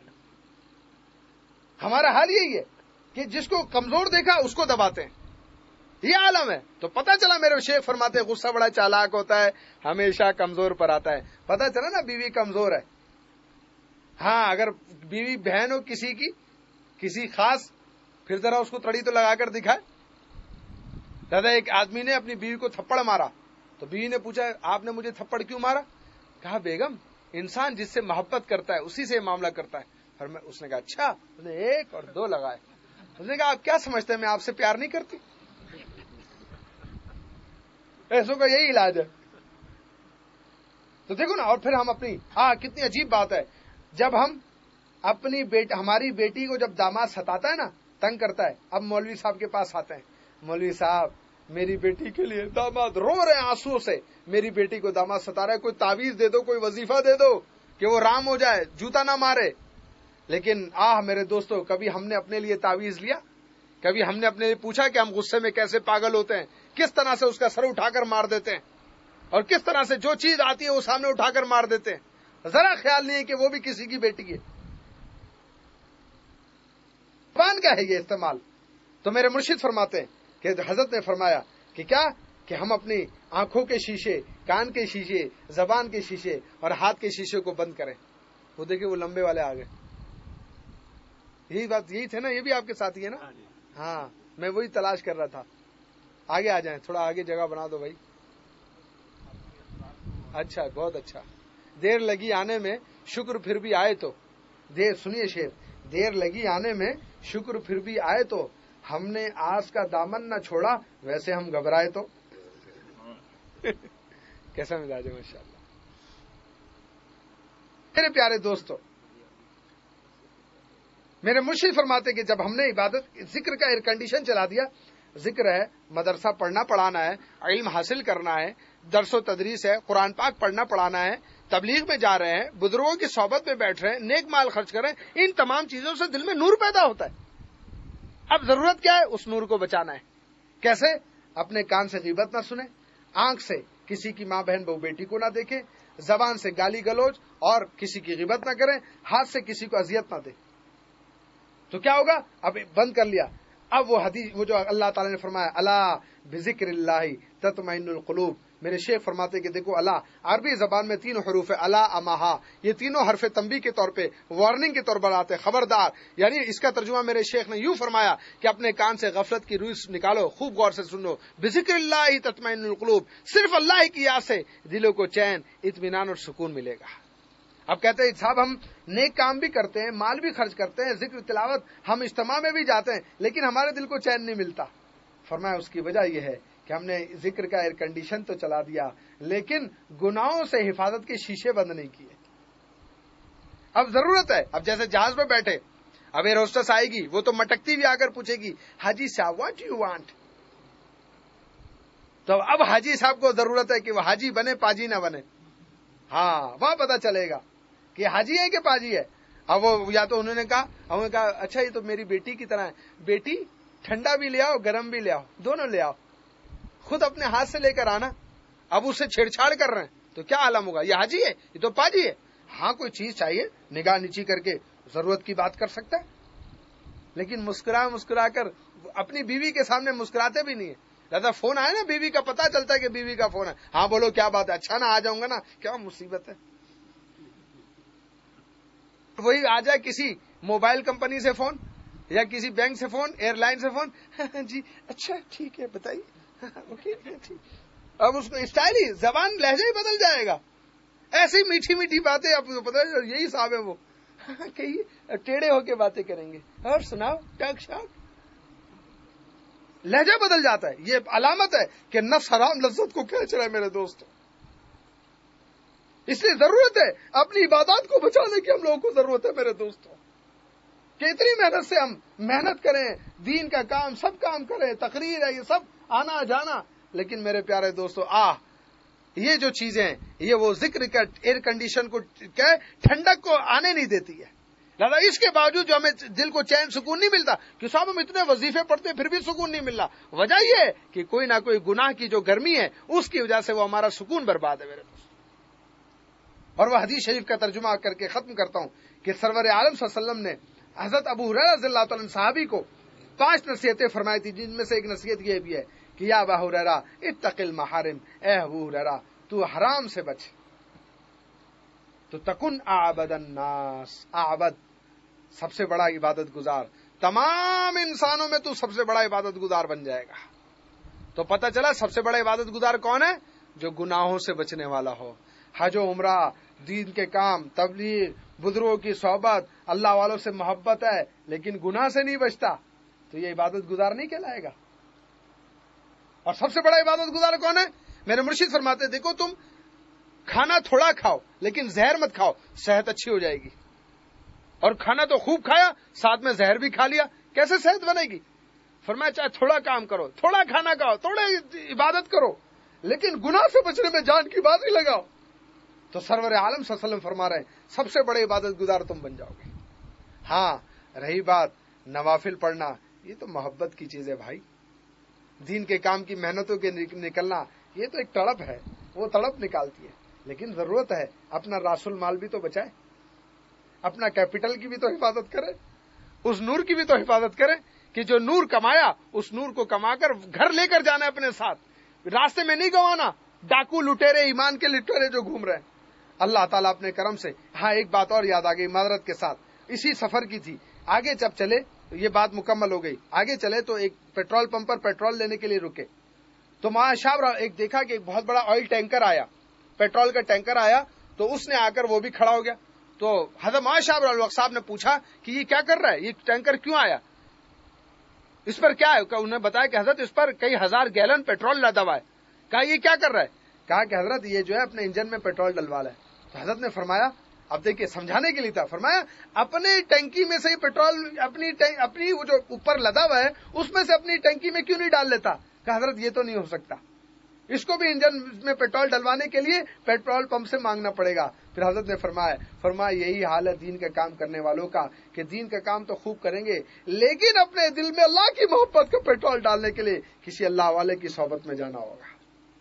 हमारा हाल यही है कि जिसको कमजोर देखा उसको दबाते हैं, ये आलम है। तो पता चला मेरे शेख फरमाते हैं गुस्सा बड़ा चालाक होता है, हमेशा कमजोर पर आता है। पता चला ना बीवी कमजोर है। हाँ, अगर बीवी बहन हो किसी की کسی خاص، پھر ذرا اس کو تڑی تو لگا کر دکھائے. دادا ایک آدمی نے اپنی بیوی کو تھپڑ مارا تو بیوی نے پوچھا آپ نے مجھے تھپڑ کیوں مارا؟ کہا بیگم انسان جس سے محبت کرتا ہے اسی سے معاملہ کرتا ہے. اور میں اس نے کہا اچھا. اس نے ایک اور دو لگائے. اس نے کہا آپ کیا سمجھتے ہیں میں آپ سے پیار نہیں کرتی؟ ایسوں کا یہی علاج ہے. تو دیکھو نا. اور پھر ہم اپنی ہاں کتنی عجیب بات ہے، جب ہم اپنی بیٹی ہماری بیٹی کو جب داماد ستاتا ہے نا، تنگ کرتا ہے، اب مولوی صاحب کے پاس آتے ہیں، مولوی صاحب میری بیٹی کے لیے داماد رو رہے ہیں آنسو سے، میری بیٹی کو داماد ستا رہا ہے، کوئی تعویذ دے دو، کوئی وظیفہ دے دو کہ وہ رام ہو جائے، جوتا نہ مارے. لیکن آہ میرے دوستو، کبھی ہم نے اپنے لیے تعویذ لیا؟ کبھی ہم نے اپنے لیے پوچھا کہ ہم غصے میں کیسے پاگل ہوتے ہیں، کس طرح سے اس کا سر اٹھا کر مار دیتے ہیں، اور کس طرح سے جو چیز آتی ہے وہ سامنے اٹھا کر مار دیتے ہیں؟ ذرا خیال نہیں ہے کہ وہ بھی کسی کی بیٹی ہے. زبان کا ہے یہ استعمال. تو میرے مرشد فرماتے ہیں کہ حضرت نے فرمایا کہ کیا کہ ہم اپنی آنکھوں کے شیشے، کان کے شیشے، زبان کے شیشے اور ہاتھ کے شیشے کو بند کریں. وہ دیکھیں وہ لمبے والے آ گئے. یہی بات یہی تھے نا، یہ بھی آپ کے ساتھ ہی ہے نا. ہاں میں وہی تلاش کر رہا تھا. آگے آ جائیں، تھوڑا آگے جگہ بنا دو بھائی. اچھا بہت اچھا. دیر لگی آنے میں شکر پھر بھی آئے تو، دیر سنیے شیر، دیر لگی آنے میں شکر پھر بھی آئے تو، ہم نے آس کا دامن نہ چھوڑا ویسے ہم گھبرائے تو. کیسا مزاج ہے ماشاء اللہ. میرے پیارے دوستو، میرے مرشد فرماتے کہ جب ہم نے عبادت ذکر کا ایئر کنڈیشن چلا دیا، ذکر ہے، مدرسہ پڑھنا پڑھانا ہے، علم حاصل کرنا ہے، درس و تدریس ہے، قرآن پاک پڑھنا پڑھانا ہے، تبلیغ میں جا رہے ہیں، بزرگوں کی صحبت میں بیٹھ رہے ہیں، نیک مال خرچ کر رہے ہیں، ان تمام چیزوں سے دل میں نور پیدا ہوتا ہے. اب ضرورت کیا ہے؟ اس نور کو بچانا ہے. کیسے؟ اپنے کان سے غیبت نہ سنیں، آنکھ سے کسی کی ماں بہن بہو بیٹی کو نہ دیکھیں، زبان سے گالی گلوچ اور کسی کی غیبت نہ کریں، ہاتھ سے کسی کو اذیت نہ دیں. تو کیا ہوگا؟ اب بند کر لیا. اب وہ حدیث، وہ جو اللہ تعالیٰ نے فرمایا اللہ بذکر اللہ تطمئن القلوب. میرے شیخ فرماتے کہ دیکھو اللہ عربی زبان میں تین حروف ہے، اللہ امہا، یہ تینوں حرف تنبیہ کے طور پہ، وارننگ کے طور پر آتے ہیں، خبردار. یعنی اس کا ترجمہ میرے شیخ نے یوں فرمایا کہ اپنے کان سے غفلت کی روح نکالو، خوب غور سے سنو. بذکر اللہ تطمئن القلوب، صرف اللہ کی یاد سے دلوں کو چین، اطمینان اور سکون ملے گا. اب کہتے ہیں صاحب ہم نیک کام بھی کرتے ہیں، مال بھی خرچ کرتے ہیں، ذکر تلاوت، ہم اجتماع میں بھی جاتے ہیں، لیکن ہمارے دل کو چین نہیں ملتا. فرمایا اس کی وجہ یہ ہے کہ ہم نے ذکر کا ایئر کنڈیشن تو چلا دیا، لیکن گناہوں سے حفاظت کے شیشے بند نہیں کیے. اب ضرورت ہے، اب جیسے جہاز میں بیٹھے، اب ایئر ہوسٹس آئے گی، وہ تو مٹکتی بھی آ کر پوچھے گی حاجی صاحب واٹ یو وانٹ. تو اب حاجی صاحب کو ضرورت ہے کہ وہ حاجی بنے، پاجی نہ بنے. ہاں وہاں پتہ چلے گا کہ حاجی ہے کہ پاجی ہے. اب وہ یا تو انہوں نے کہا انہوں نے کہا اچھا یہ تو میری بیٹی کی طرح ہے، بیٹی ٹھنڈا بھی لے آؤ گرم بھی لے آؤ، دونوں لے آؤ، خود اپنے ہاتھ سے لے کر آنا. اب اسے چھیڑ چھاڑ کر رہے ہیں تو کیا عالم ہوگا؟ یہ حاجی ہے، یہ تو پاجی ہے. ہاں کوئی چیز چاہیے، نگاہ نیچی کر کے ضرورت کی بات کر سکتا ہے، لیکن مسکرا مسکرا کر اپنی بیوی کے سامنے مسکراتے بھی نہیں ہے. لہذا فون آیا نا، بیوی کا پتا چلتا ہے کہ بیوی کا فون ہے، ہاں بولو کیا بات ہے، اچھا نا آ جاؤں گا نا، کیا مصیبت ہے. وہی آ جائے کسی موبائل کمپنی سے فون یا کسی بینک سے فون، ایئر لائن سے فون، جی اچھا ٹھیک ہے بتائیے، اوکے ٹھیک. اب اس کو اسٹائل ہی، زبان لہجہ ہی بدل جائے گا. ایسی میٹھی میٹھی باتیں، آپ کو پتا ہے یہی صاحب ہے وہ، کہیں ٹیڑے ہو کے باتیں کریں گے. اور سناؤ ٹک شاک، لہجہ بدل جاتا ہے. یہ علامت ہے کہ نفس حرام لذت کو کھینچ رہا ہے میرے دوست. اس لیے ضرورت ہے اپنی عبادات کو بچانے کی، ہم لوگوں کو ضرورت ہے میرے دوستوں کہ اتنی محنت سے ہم محنت کریں، دین کا کام سب کام کریں، تقریر ہے یہ سب آنا جانا، لیکن میرے پیارے دوستوں آہ یہ جو چیزیں یہ وہ ذکر کا ایئر کنڈیشن کو کیا ٹھنڈک کو آنے نہیں دیتی ہے. لہذا اس کے باوجود جو ہمیں دل کو چین سکون نہیں ملتا کہ صاحب ہم اتنے وظیفے پڑھتے ہیں پھر بھی سکون نہیں مل رہا. وجہ یہ ہے کہ کوئی نہ کوئی گناہ کی جو گرمی ہے اس کی وجہ سے وہ ہمارا سکون برباد ہے میرے دوست. اور وہ حدیث شریف کا ترجمہ کر کے ختم کرتا ہوں کہ سرور عالم صلی اللہ علیہ وسلم نے حضرت ابو ہریرہ رضی اللہ تعالیٰ عنہ صحابی کو پانچ نصیحتیں فرمائی تھی، جن میں سے ایک نصیحت یہ بھی ہے کہ یا ابا ہریرہ اتق المحارم، اے ابو ہریرہ تو حرام سے بچ تو تکن اعبد الناس، اعبد سب سے بڑا عبادت گزار، تمام انسانوں میں تو سب سے بڑا عبادت گزار بن جائے گا. تو پتہ چلا سب سے بڑا عبادت گزار کون ہے؟ جو گناہوں سے بچنے والا ہو. حج و عمرہ، دین کے کام، تبلیغ، بزرگوں کی صحبت، اللہ والوں سے محبت ہے لیکن گناہ سے نہیں بچتا تو یہ عبادت گزار نہیں کہلائے گا. اور سب سے بڑا عبادت گزار کون ہے؟ میرے مرشد فرماتے دیکھو تم کھانا تھوڑا کھاؤ لیکن زہر مت کھاؤ، صحت اچھی ہو جائے گی. اور کھانا تو خوب کھایا، ساتھ میں زہر بھی کھا لیا، کیسے صحت بنے گی؟ فرمایا چاہے تھوڑا کام کرو، تھوڑا کھانا کھاؤ، تھوڑا عبادت کرو لیکن گناہ سے بچنے میں جان کی بازی لگاؤ. تو سرور عالم صلی اللہ علیہ وسلم فرما رہے ہیں سب سے بڑے عبادت گزار تم بن جاؤ گے. ہاں رہی بات نوافل پڑھنا، یہ تو محبت کی چیز ہے بھائی. دین کے کام کی محنتوں کے نکلنا یہ تو ایک تڑپ ہے، وہ تڑپ نکالتی ہے. لیکن ضرورت ہے اپنا راس المال بھی تو بچائے، اپنا کیپٹل کی بھی تو حفاظت کرے، اس نور کی بھی تو حفاظت کرے کہ جو نور کمایا اس نور کو کما کر گھر لے کر جانا ہے اپنے ساتھ، راستے میں نہیں گوانا. ڈاکو لٹیرے ایمان کے لٹیرے جو گھوم رہے ہیں. اللہ تعالیٰ اپنے کرم سے. ہاں ایک بات اور یاد آ گئی معذرت کے ساتھ، اسی سفر کی تھی. آگے جب چلے یہ بات مکمل ہو گئی، آگے چلے تو ایک پیٹرول پمپ پر پیٹرول لینے کے لیے رکے تو ماں شاہ ایک دیکھا کہ ایک بہت بڑا آئل ٹینکر آیا، پیٹرول کا ٹینکر آیا تو اس نے آ کر وہ بھی کھڑا ہو گیا. تو حضرت ماں شاہ الوقت صاحب نے پوچھا کہ یہ کیا کر رہا ہے، یہ ٹینکر کیوں آیا، اس پر کیا ہے؟ انہوں نے بتایا کہ حضرت اس پر کئی ہزار گیلن پیٹرول لدا ہوا ہے. کہا یہ کیا کر رہا ہے؟ کہا کہ حضرت یہ جو ہے اپنے انجن میں پیٹرول ڈلوا رہا ہے. تو حضرت نے فرمایا، اب دیکھیے سمجھانے کے لیے تھا، فرمایا اپنے ٹینکی میں سے پیٹرول اپنی اپنی وہ جو اوپر لدا ہوا ہے اس میں سے اپنی ٹینکی میں کیوں نہیں ڈال لیتا؟ کہ حضرت یہ تو نہیں ہو سکتا، اس کو بھی انجن میں پیٹرول ڈلوانے کے لیے پیٹرول پمپ سے مانگنا پڑے گا. پھر حضرت نے فرمایا فرمایا یہی حال ہے دین کا کام کرنے والوں کا کہ دین کا کام تو خوب کریں گے لیکن اپنے دل میں اللہ کی محبت کا پیٹرول ڈالنے کے لیے کسی اللہ والے کی صحبت میں جانا ہوگا.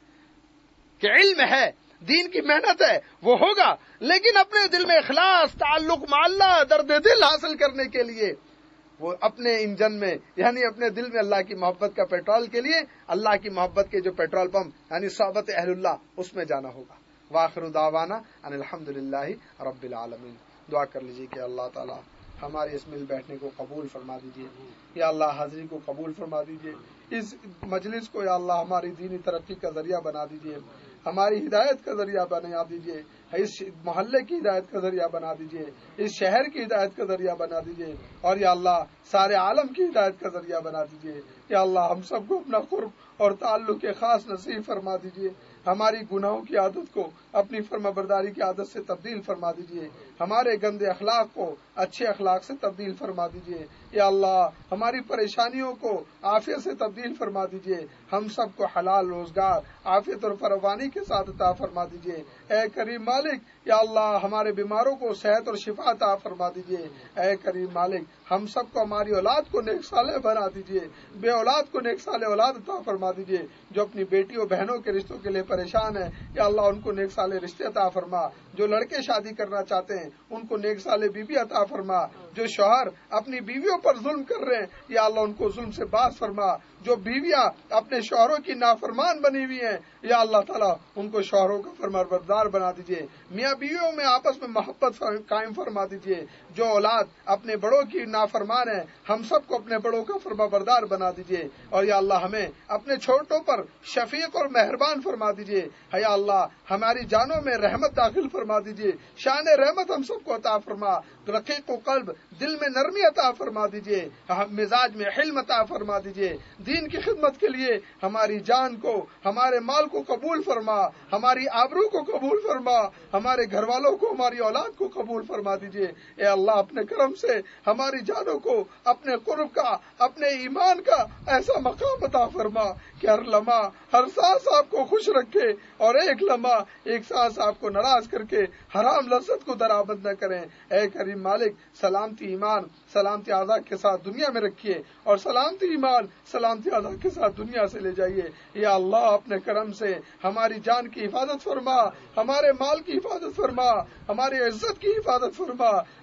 کہ علم ہے، دین کی محنت ہے، وہ ہوگا لیکن اپنے دل میں اخلاص، تعلق مع اللہ، درد دل حاصل کرنے کے لیے وہ اپنے انجن میں یعنی اپنے دل میں اللہ کی محبت کا پیٹرول کے لیے اللہ کی محبت کے جو پیٹرول پمپ یعنی صحبت اہل اللہ اس میں جانا ہوگا. وآخر دعوانا ان الحمدللہ رب العالمین. دعا کر لیجیے کہ اللہ تعالی ہمارے اس مل بیٹھنے کو قبول فرما دیجیے، یا اللہ حاضری کو قبول فرما دیجیے، اس مجلس کو یا اللہ ہماری دینی ترقی کا ذریعہ بنا دیجیے، ہماری ہدایت کا ذریعہ بنا دیجیے، اس محلے کی ہدایت کا ذریعہ بنا دیجیے، اس شہر کی ہدایت کا ذریعہ بنا دیجیے، اور یا اللہ سارے عالم کی ہدایت کا ذریعہ بنا دیجیے. یا اللہ ہم سب کو اپنا قرب اور تعلق کے خاص نصیب فرما دیجیے. ہماری گناہوں کی عادت کو اپنی فرما برداری کی عادت سے تبدیل فرما دیجیے، ہمارے گندے اخلاق کو اچھے اخلاق سے تبدیل فرما دیجیے. یا اللہ ہماری پریشانیوں کو عافیت سے تبدیل فرما دیجیے، ہم سب کو حلال روزگار عافیت اور فراوانی کے ساتھ عطا فرما دیجیے. اے کریم مالک یا اللہ ہمارے بیماروں کو صحت اور شفا عطا فرما دیجیے. اے کریم مالک ہم سب کو ہماری اولاد کو نیک صالح بنا دیجیے، بے اولاد کو نیک صالح اولاد عطا فرما دیجیے. جو اپنی بیٹیوں بہنوں کے رشتوں کے لیے پریشان ہیں یا اللہ ان کو نیک صالح رشتے عطا فرما. جو لڑکے شادی کرنا چاہتے ہیں ان کو نیک صالح بیوی عطا فرما. جو شوہر اپنی بیویوں پر ظلم کر رہے ہیں یا اللہ ان کو ظلم سے باز فرما. جو بیویاں اپنے شوہروں کی نافرمان بنی ہوئی ہیں یا اللہ تعالیٰ ان کو شوہروں کا فرمانبردار بنا دیجیے. میاں بیویوں میں آپس میں محبت قائم فرما دیجیے. جو اولاد اپنے بڑوں کی نافرمان ہے ہم سب کو اپنے بڑوں کا فرمانبردار بنا دیجیے. اور یا اللہ ہمیں اپنے چھوٹوں پر شفیق اور مہربان فرما دیجیے. یا اللہ ہماری جانوں میں رحمت داخل فرما دیجیے، شان رحمت ہم سب کو عطا فرما. رقیق و قلب دل میں نرمی عطا فرما دیجیے، مزاج میں حلم عطا فرما دیجیے. دین کی خدمت کے لیے ہماری جان کو ہمارے مال کو قبول فرما، ہماری آبرو کو قبول فرما، ہمارے گھر والوں کو ہماری اولاد کو قبول فرما دیجیے. اے اللہ اپنے کرم سے ہماری جانوں کو اپنے قرب کا اپنے ایمان کا ایسا مقام عطا فرما کہ ہر لمحہ ہر سانس آپ کو خوش رکھے اور ایک لمحہ ایک سانس آپ کو ناراض کر کے حرام لذت کو درآمد نہ کریں. اے کریم مالک سلامتی ایمان سلامتی اعضاء کے ساتھ دنیا میں رکھیے اور سلامتی ایمان سلامتی اعضاء کے ساتھ دنیا سے لے جائیے. یا اللہ اپنے کرم سے ہماری جان کی حفاظت فرما، ہمارے مال کی حفاظت فرما، ہماری عزت کی حفاظت فرما،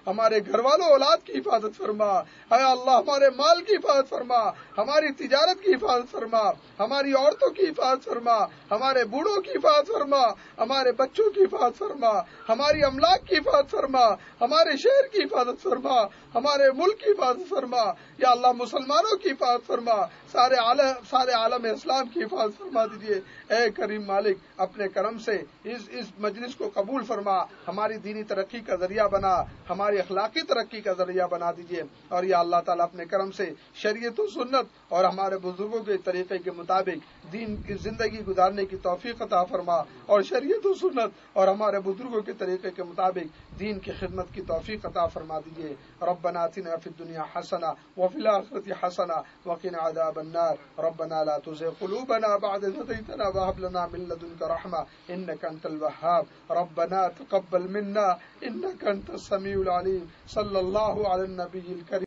ہمارے گھر والوں اولاد کی حفاظت فرما، اے اللہ ہمارے مال کی حفاظت فرما، ہماری تجارت کی حفاظت فرما، ہماری عورتوں کی حفاظت فرما، ہمارے بوڑھوں کی حفاظت فرما، ہمارے بچوں کی حفاظت فرما، ہماری املاک کی حفاظت فرما، ہمارے شہر کی حفاظت فرما، ہمارے ملک کی حفاظت فرما، یا اللہ مسلمانوں کی حفاظت فرما، سارے عالم سارے عالم اسلام کی حفاظت فرما دیجیے۔ اے کریم مالک اپنے کرم سے اس اس مجلس کو قبول فرما، ہماری دینی ترقی کا ذریعہ بنا، ہماری اخلاقی ترقی کا ذریعہ بنا دیجیے، اور یا اللہ تعالیٰ اپنے کرم سے شریعت و سنت اور ہمارے بزرگوں کے طریقے کے مطابق دین کی زندگی گزارنے کی توفیق عطا فرما، اور شریعت و سنت اور ہمارے بزرگوں کے طریقے کے مطابق دین کی خدمت کی توفیق عطا فرما دیجیے۔ ربنا آتنا فی الدنیا حسنہ وفی الآخرۃ حسنہ وقنا عذاب النار، ربنا لا تزغ قلوبنا بعد إذ هديتنا وهب لنا من لدنك رحمة إنك أنت الوهاب، ربنا تقبل منا إنك أنت السميع العليم، صلى الله على النبي الكريم۔